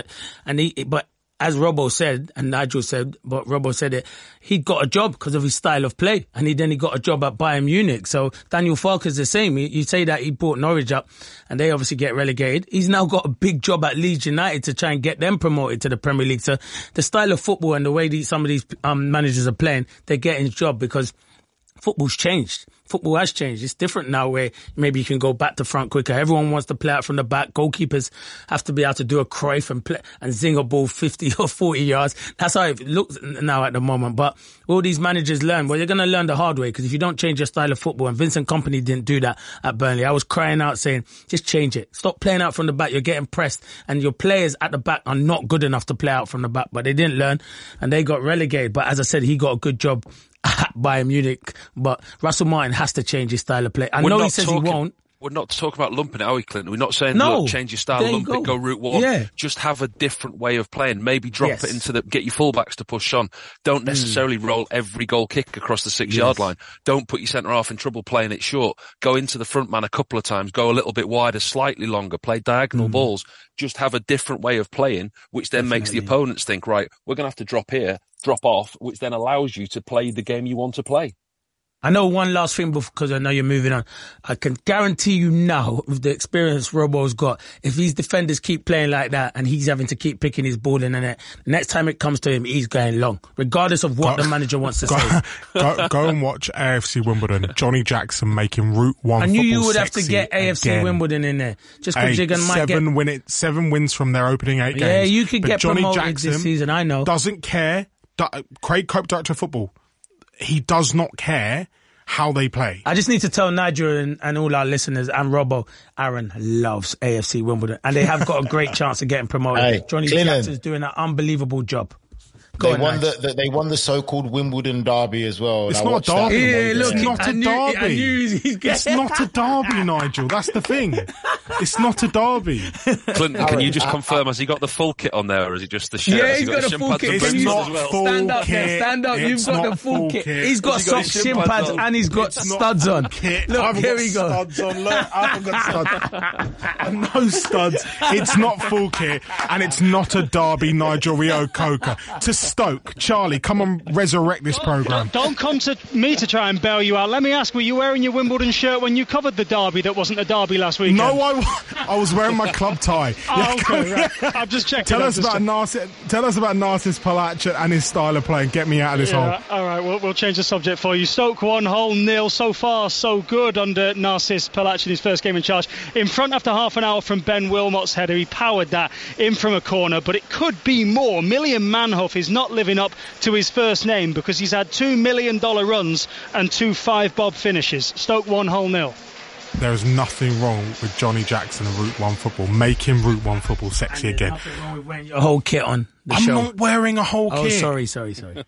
But as Robbo said, and Nigel said, but Robbo said it, he got a job because of his style of play. And then he got a job at Bayern Munich. So Daniel Farke is the same. You say that he brought Norwich up and they obviously get relegated. He's now got a big job at Leeds United to try and get them promoted to the Premier League. So the style of football and the way some of these managers are playing, they're getting a job because football's changed. Football has changed. It's different now where maybe you can go back to front quicker. Everyone wants to play out from the back. Goalkeepers have to be able to do a Cruyff and zing a ball 50 or 40 yards. That's how it looks now at the moment. But all these managers learn. Well, you're going to learn the hard way because if you don't change your style of football, and Vincent Kompany didn't do that at Burnley. I was crying out saying, just change it. Stop playing out from the back. You're getting pressed and your players at the back are not good enough to play out from the back. But they didn't learn and they got relegated. But as I said, he got a good job at Bayern Munich, but Russell Martin has to change his style of play. I know he says he won't. We're not talking about lumping it, are we, Clinton? We're not saying, look, change your style, lump it, go route one. Yeah. Just have a different way of playing. Maybe drop it into get your fullbacks to push on. Don't necessarily roll every goal kick across the 6-yard line. Don't put your centre-half in trouble playing it short. Go into the front man a couple of times. Go a little bit wider, slightly longer. Play diagonal balls. Just have a different way of playing, which then makes the opponents think, right, we're going to have to drop off, which then allows you to play the game you want to play. I know one last thing because I know you're moving on. I can guarantee you now, with the experience Robbo's got, if these defenders keep playing like that and he's having to keep picking his ball in the net, the next time it comes to him, he's going long, regardless of what the manager wants to say. Go and watch AFC Wimbledon. Johnny Jackson making Route 1 I knew you would have to get AFC Wimbledon in there. Just because you're going to might get 7 wins from their opening 8 games. Yeah, you could get Johnny promoted Jackson this season, I know. Doesn't care. Craig Cope, Director of Football, he does not care how they play. I just need to tell Nigel and all our listeners and Robbo, Aaron loves AFC Wimbledon and they have got a great chance of getting promoted. Johnny Jackson's doing an unbelievable job. They won the so-called Wimbledon derby as well. It's not a derby. Yeah, look, it's not a derby. It's not a derby, Nigel. That's the thing. It's not a derby. Clinton, can you just confirm, has he got the full kit on there, or is he just the shirt? Yeah, he's got the full kit. It's not full stand up kit. there, stand up. You've got the full kit. He's got socks, shin pads, and he's got studs on. Look, here we go. Studs on. Look, I haven't got studs. No studs. It's not full kit, and it's not a derby, Nigel Reo-Coker. To Stoke, Charlie, come on, resurrect this programme. Don't come to me to try and bail you out. Let me ask, were you wearing your Wimbledon shirt when you covered the derby that wasn't a derby last weekend? No, I was wearing my club tie. Okay, right. I'm just checking. Tell us about Narcis Palachuk and his style of play. Get me out of this hole. All right, we'll change the subject for you. Stoke 1-0. So far, so good under Narcis Palachuk in his first game in charge. In front after half an hour from Ben Wilmot's header. He powered that in from a corner, but it could be more. Million Manhoef is not living up to his first name because he's had $2 million runs and 2 5-bob finishes. Stoke 1-0. There is nothing wrong with Johnny Jackson and Route 1 football. Make him Route 1 football sexy again. Nothing wrong with wearing your whole kit on the I'm show. not wearing a whole kit. Oh, sorry.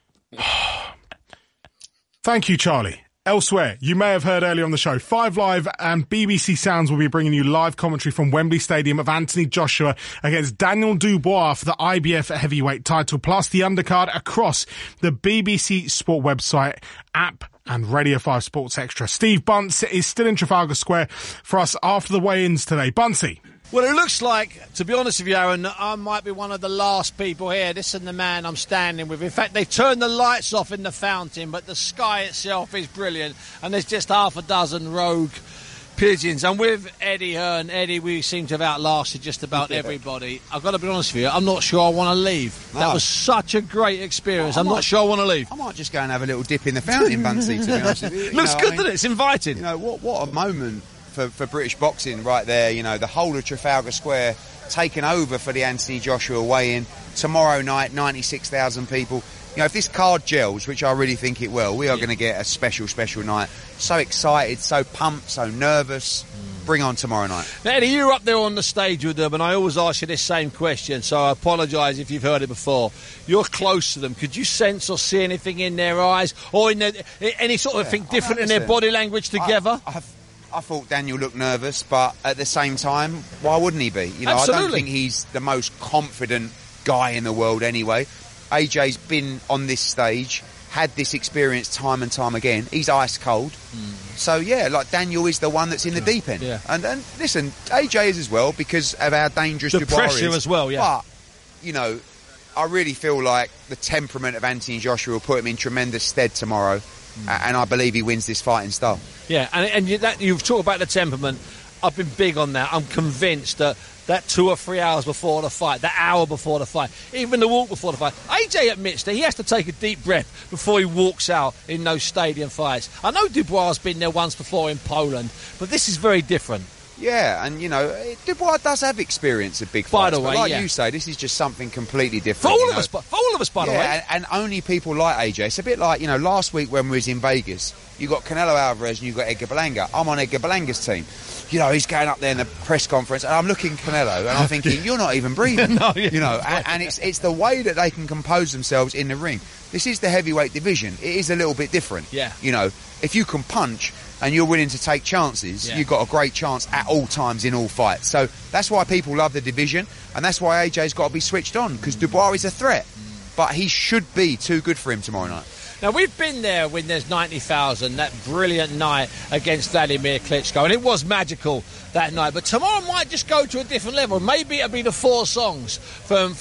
Thank you, Charlie. Elsewhere, you may have heard earlier on the show, 5 Live and BBC Sounds will be bringing you live commentary from Wembley Stadium of Anthony Joshua against Daniel Dubois for the IBF heavyweight title, plus the undercard across the BBC Sport website, app and Radio 5 Sports Extra. Steve Bunce is still in Trafalgar Square for us after the weigh-ins today. Buncey. Well, it looks like, to be honest with you, Aaron, I might be one of the last people here. This is the man I'm standing with. In fact, they've turned the lights off in the fountain, but the sky itself is brilliant, and there's just half a dozen rogue pigeons. And with Eddie Hearn, we seem to have outlasted just about everybody. I've got to be honest with you, I'm not sure I want to leave. No. That was such a great experience. I'm not sure I want to leave. I might just go and have a little dip in the fountain, Buncey, to be honest with you. Looks good, doesn't it? It's inviting. You know, what a moment for British boxing right there. You know, the whole of Trafalgar Square taken over for the Anthony Joshua weigh-in. Tomorrow night, 96,000 people. You know, if this card gels, which I really think it will, we are going to get a special night. So excited, so pumped, so nervous. Bring on tomorrow night. Now, Eddie, you're up there on the stage with them, and I always ask you this same question, so I apologise if you've heard it before. You're close to them. Could you sense or see anything in their eyes, or in any sort of thing different in their body language together? I thought Daniel looked nervous, but at the same time, why wouldn't he be? You know, Absolutely. I don't think he's the most confident guy in the world anyway. AJ's been on this stage, had this experience time and time again. He's ice cold. So, yeah, like Daniel is the one that's in the deep end. Yeah. And listen, AJ is as well because of how dangerous the Dubois pressure is. as well, yeah. But, you know, I really feel like the temperament of Anthony Joshua will put him in tremendous stead tomorrow. And I believe he wins this fight in style. Yeah, and you've talked about the temperament. I've been big on that. I'm convinced that 2 or 3 hours before the fight, that hour before the fight, even the walk before the fight, AJ admits that he has to take a deep breath before he walks out in those stadium fights. I know Dubois has been there once before in Poland, but this is very different. Yeah, and, you know, Dubois does have experience of big fights. By the way, but like you say, this is just something completely different. For all of us, by the way. And only people like AJ. It's a bit like, you know, last week when we was in Vegas, you got Canelo Alvarez and you got Edgar Berlanga. I'm on Edgar Berlanga's team. You know, he's going up there in the press conference, and I'm looking at Canelo, and I'm thinking, you're not even breathing. No, you know, and it's the way that they can compose themselves in the ring. This is the heavyweight division. It is a little bit different. Yeah. You know, if you can punch and you're willing to take chances, you've got a great chance at all times in all fights. So that's why people love the division, and that's why AJ's got to be switched on, because Dubois is a threat. But he should be too good for him tomorrow night. Now, we've been there when there's 90,000, that brilliant night against Vladimir Klitschko, and it was magical that night. But tomorrow might just go to a different level. Maybe it'll be the 4 songs from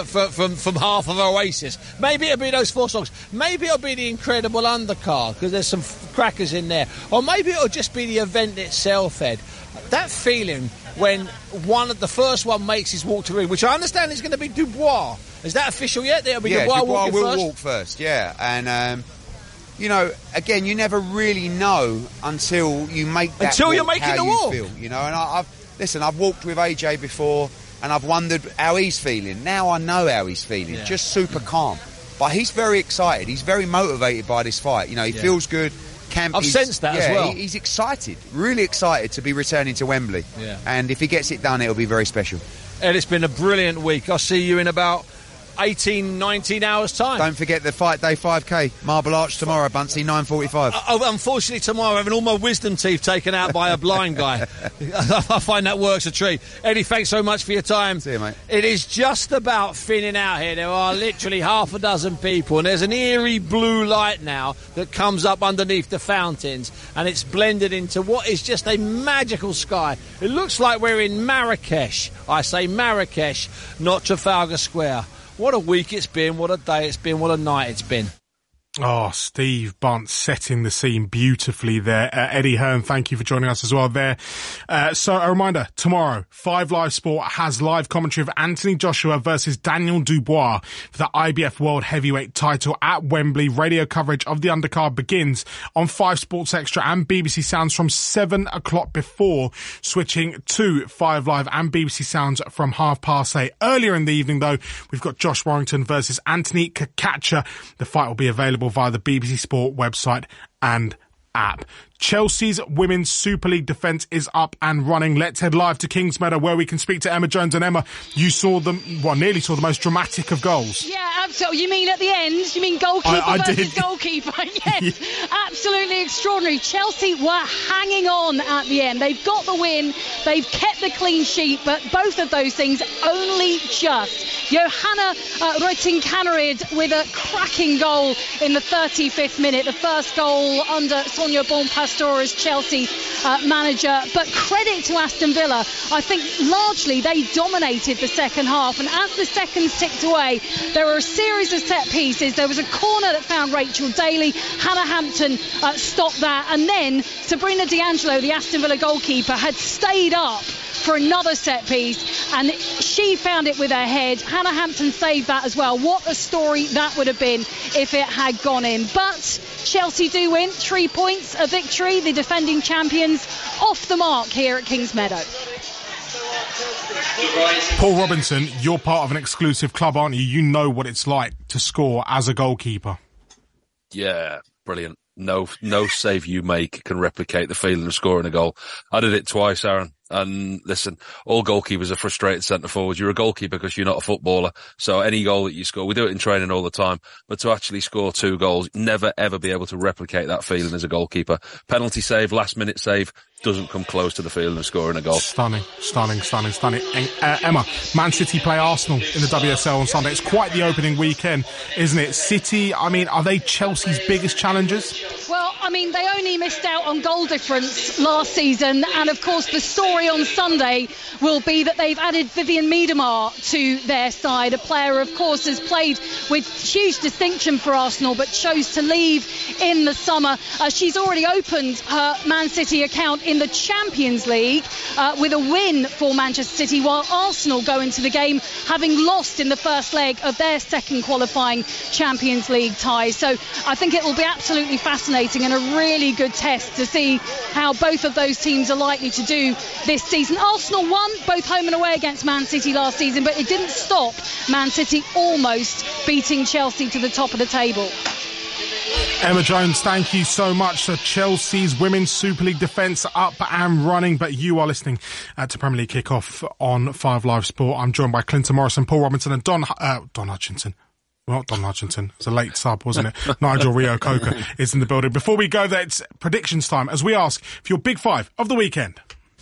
half of Oasis. Maybe it'll be those 4 songs. Maybe it'll be the incredible undercard, because there's some crackers in there. Or maybe it'll just be the event itself, Ed. That feeling when the first one makes his walk to the ring, which I understand is going to be Dubois. Is that official yet? It'll be Dubois will walk first, yeah. And, you know, again, you never really know until you make that Until walk, you're making how the you walk. feel, you know. And I've walked with AJ before, and I've wondered how he's feeling. Now I know how he's feeling, just super calm. But he's very excited. He's very motivated by this fight. You know, he feels good. I've sensed that as well. He's excited, really excited to be returning to Wembley. Yeah. And if he gets it done, it'll be very special. Ed, it's been a brilliant week. I'll see you in about 18, 19 hours' time. Don't forget the Fight Day 5K, Marble Arch tomorrow, Buncey, 9:45. Unfortunately, tomorrow I'm having all my wisdom teeth taken out by a blind guy. I find that works a treat. Eddie, thanks so much for your time. See you, mate. It is just about thinning out here. There are literally half a dozen people, and there's an eerie blue light now that comes up underneath the fountains, and it's blended into what is just a magical sky. It looks like we're in Marrakesh. I say Marrakesh, not Trafalgar Square. What a week it's been, what a day it's been, what a night it's been. Oh, Steve Bunt setting the scene beautifully there. Eddie Hearn, thank you for joining us as well there. So a reminder, tomorrow, 5 Live Sport has live commentary of Anthony Joshua versus Daniel Dubois for the IBF World Heavyweight title at Wembley. Radio coverage of the undercard begins on 5 Sports Extra and BBC Sounds from 7 o'clock before switching to 5 Live and BBC Sounds from 8:30. Earlier in the evening, though, we've got Josh Warrington versus Anthony Kakacha. The fight will be available via the BBC Sport website and app. Chelsea's Women's Super League defence is up and running. Let's head live to Kingsmeadow where we can speak to Emma Jones. And Emma, you saw nearly saw the most dramatic of goals. Yeah, absolutely. You mean at the end? You mean goalkeeper versus goalkeeper? Yes, absolutely extraordinary. Chelsea were hanging on at the end. They've got the win. They've kept the clean sheet, but both of those things only just. Johanna Reutin-Kaneryd with a cracking goal in the 35th minute. The first goal under Sonia Bonpastor as Chelsea manager, but credit to Aston Villa. I think largely they dominated the second half, and as the seconds ticked away, there were a series of set pieces. There was a corner that found Rachel Daly. Hannah Hampton stopped that, and then Sabrina D'Angelo, the Aston Villa goalkeeper, had stayed up for another set piece, and she found it with her head. Hannah Hampton saved that as well. What a story that would have been if it had gone in. But Chelsea do win, 3 points, a victory. The defending champions off the mark here at Kingsmeadow. Paul Robinson, you're part of an exclusive club, aren't you? You know what it's like to score as a goalkeeper. Yeah, brilliant. No save you make can replicate the feeling of scoring a goal. I did it twice, Aaron. And listen, all goalkeepers are frustrated centre forwards. You're a goalkeeper because you're not a footballer. So any goal that you score, we do it in training all the time, but to actually score 2 goals, never ever be able to replicate that feeling as a goalkeeper. Penalty save, last minute save, doesn't come close to the feeling of scoring a goal. Stunning. Emma, Man City play Arsenal in the WSL on Sunday. It's quite the opening weekend, isn't it? City, I mean, are they Chelsea's biggest challengers? Well, I mean, they only missed out on goal difference last season, and of course the story on Sunday will be that they've added Vivian Miedemar to their side. A player, of course, has played with huge distinction for Arsenal but chose to leave in the summer. She's already opened her Man City account in the Champions League with a win for Manchester City, while Arsenal go into the game having lost in the first leg of their second qualifying Champions League tie. So I think it will be absolutely fascinating and a really good test to see how both of those teams are likely to do this season. Arsenal won both home and away against Man City last season, but it didn't stop Man City almost beating Chelsea to the top of the table. Emma Jones, thank you so much. So Chelsea's Women's Super League defence up and running, but you are listening to Premier League Kickoff on 5 Live Sport. I'm joined by Clinton Morrison, Paul Robinson and Don Hutchinson. Well, not Don Hutchinson. It's a late sub, wasn't it? Nigel Rio-Coker is in the building. Before we go there, it's predictions time as we ask for your big 5 of the weekend.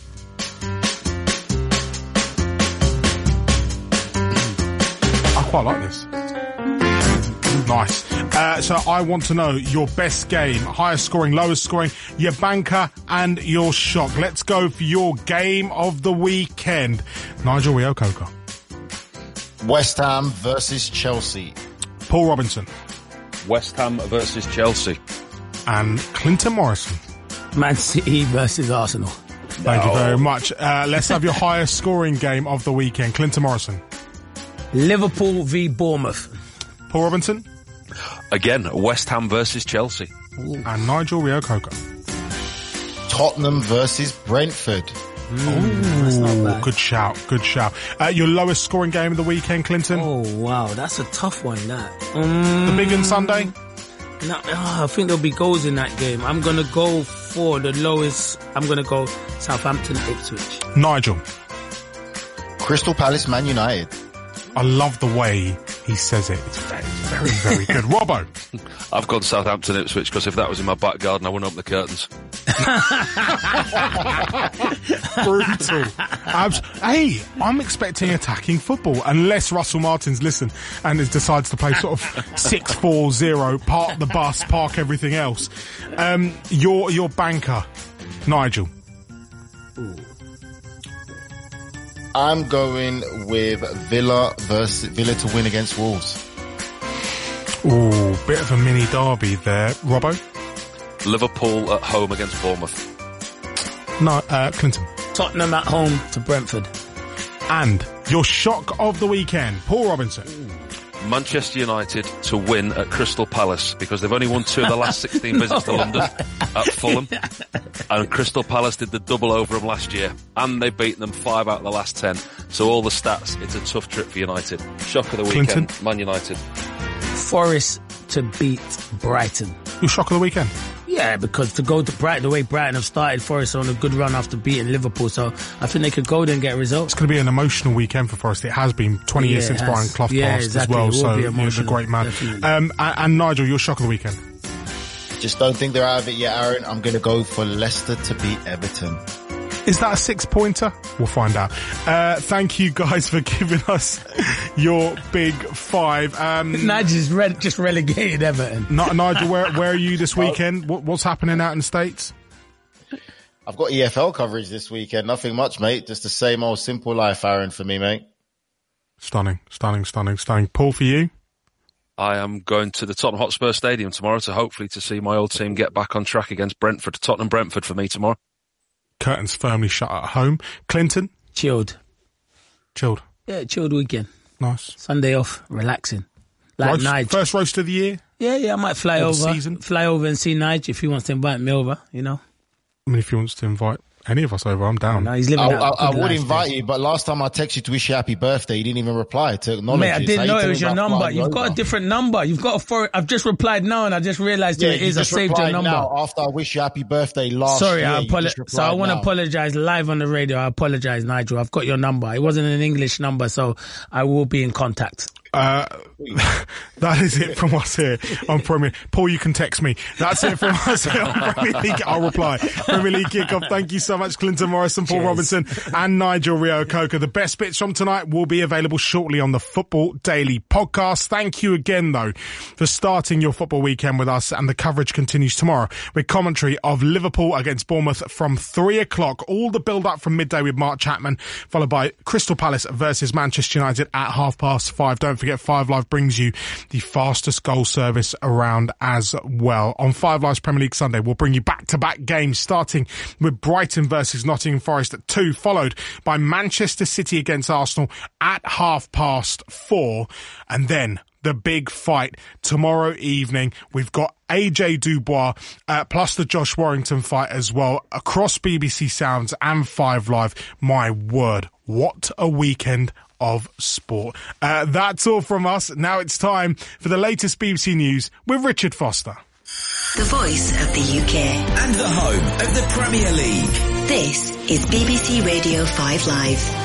I quite like this. Nice. So I want to know your best game, highest scoring, lowest scoring, your banker and your shock. Let's go for your game of the weekend. Nigel Rio-Coker. West Ham versus Chelsea. Paul Robinson. West Ham versus Chelsea. And Clinton Morrison. Man City versus Arsenal. Thank you very much. Let's have your highest scoring game of the weekend. Clinton Morrison. Liverpool v Bournemouth. Paul Robinson. Again, West Ham versus Chelsea. Ooh. And Nigel Rio-Coker. Tottenham versus Brentford. That's not bad. Good shout. Your lowest scoring game of the weekend, Clinton? Oh, wow. That's a tough one, that. The big on Sunday? No, I think there'll be goals in that game. I'm going to go for the lowest. I'm going to go Southampton Ipswich. Nigel. Crystal Palace Man United. I love the way he says it. It's very, very, very good. Robbo. I've gone Southampton Ipswich because if that was in my back garden, I wouldn't open the curtains. Brutal. Hey, I'm expecting attacking football unless Russell Martins listen and decides to play sort of 6-4-0, park the bus, park everything else. Your banker, Nigel. Ooh. I'm going with Villa to win against Wolves. Ooh, bit of a mini derby there. Robbo? Liverpool at home against Bournemouth. No, Clinton. Tottenham at home to Brentford. And your shock of the weekend, Paul Robinson. Manchester United to win at Crystal Palace because they've only won 2 of the last 16 visits to London at Fulham, and Crystal Palace did the double over them last year and they've beaten them 5 out of the last 10, so all the stats, it's a tough trip for United. Shock of the weekend, Clinton. Man United. Forest to beat Brighton. Your shock of the weekend? Yeah, because to go to Brighton, the way Brighton have started, Forest on a good run after beating Liverpool, so I think they could go there and get a result. It's going to be an emotional weekend for Forest. It has been 20 years since Brian Clough passed exactly. as well, so he's a great man. And Nigel, your shock of the weekend? Just don't think they're out of it yet, Aaron. I'm going to go for Leicester to beat Everton. Is that a 6-pointer? We'll find out. Thank you guys for giving us your big 5. Nigel's just relegated Everton. Nigel, where are you this weekend? What's happening out in the States? I've got EFL coverage this weekend. Nothing much, mate. Just the same old simple life, Aaron, for me, mate. Stunning. Paul, for you? I am going to the Tottenham Hotspur Stadium tomorrow to hopefully to see my old team get back on track against Brentford. Tottenham Brentford for me tomorrow. Curtains firmly shut at home. Clinton? Chilled. Yeah, chilled weekend. Nice. Sunday off, relaxing. Like Nige. First roast of the year? Yeah, I might fly over and see Nige if he wants to invite me over, you know. I mean, if he wants to invite any of us over, I'm down. No, he's living I would invite you, but last time I texted you to wish you happy birthday, you didn't even reply to acknowledge it. Mate, I didn't know it was your number. You've got a different number. I've just replied now and I just realised who it is. I saved your number. Now after I wish you happy birthday last year. Sorry, I apologize. So I want to apologise live on the radio. I apologise, Nigel. I've got your number. It wasn't an English number, so I will be in contact. That is it from us here on Premier. Paul, you can text me. That's it from us here on Premier League. I'll reply. Premier League kickoff. Thank you so much, Clinton Morrison, Paul Robinson, and Nigel Reo-Coker. The best bits from tonight will be available shortly on the Football Daily podcast. Thank you again, though, for starting your football weekend with us, and the coverage continues tomorrow with commentary of Liverpool against Bournemouth from 3:00. All the build-up from midday with Mark Chapman, followed by Crystal Palace versus Manchester United at 5:30. Don't forget, 5 Live brings you the fastest goal service around as well. On 5 Live's Premier League Sunday, we'll bring you back-to-back games, starting with Brighton versus Nottingham Forest at 2, followed by Manchester City against Arsenal at 4:30, and then the big fight tomorrow evening. We've got AJ Dubois, plus the Josh Warrington fight as well, across BBC Sounds and 5 Live. My word, what a weekend of sport. That's all from us. Now it's time for the latest BBC News with Richard Foster. The voice of the UK. And the home of the Premier League. This is BBC Radio 5 Live.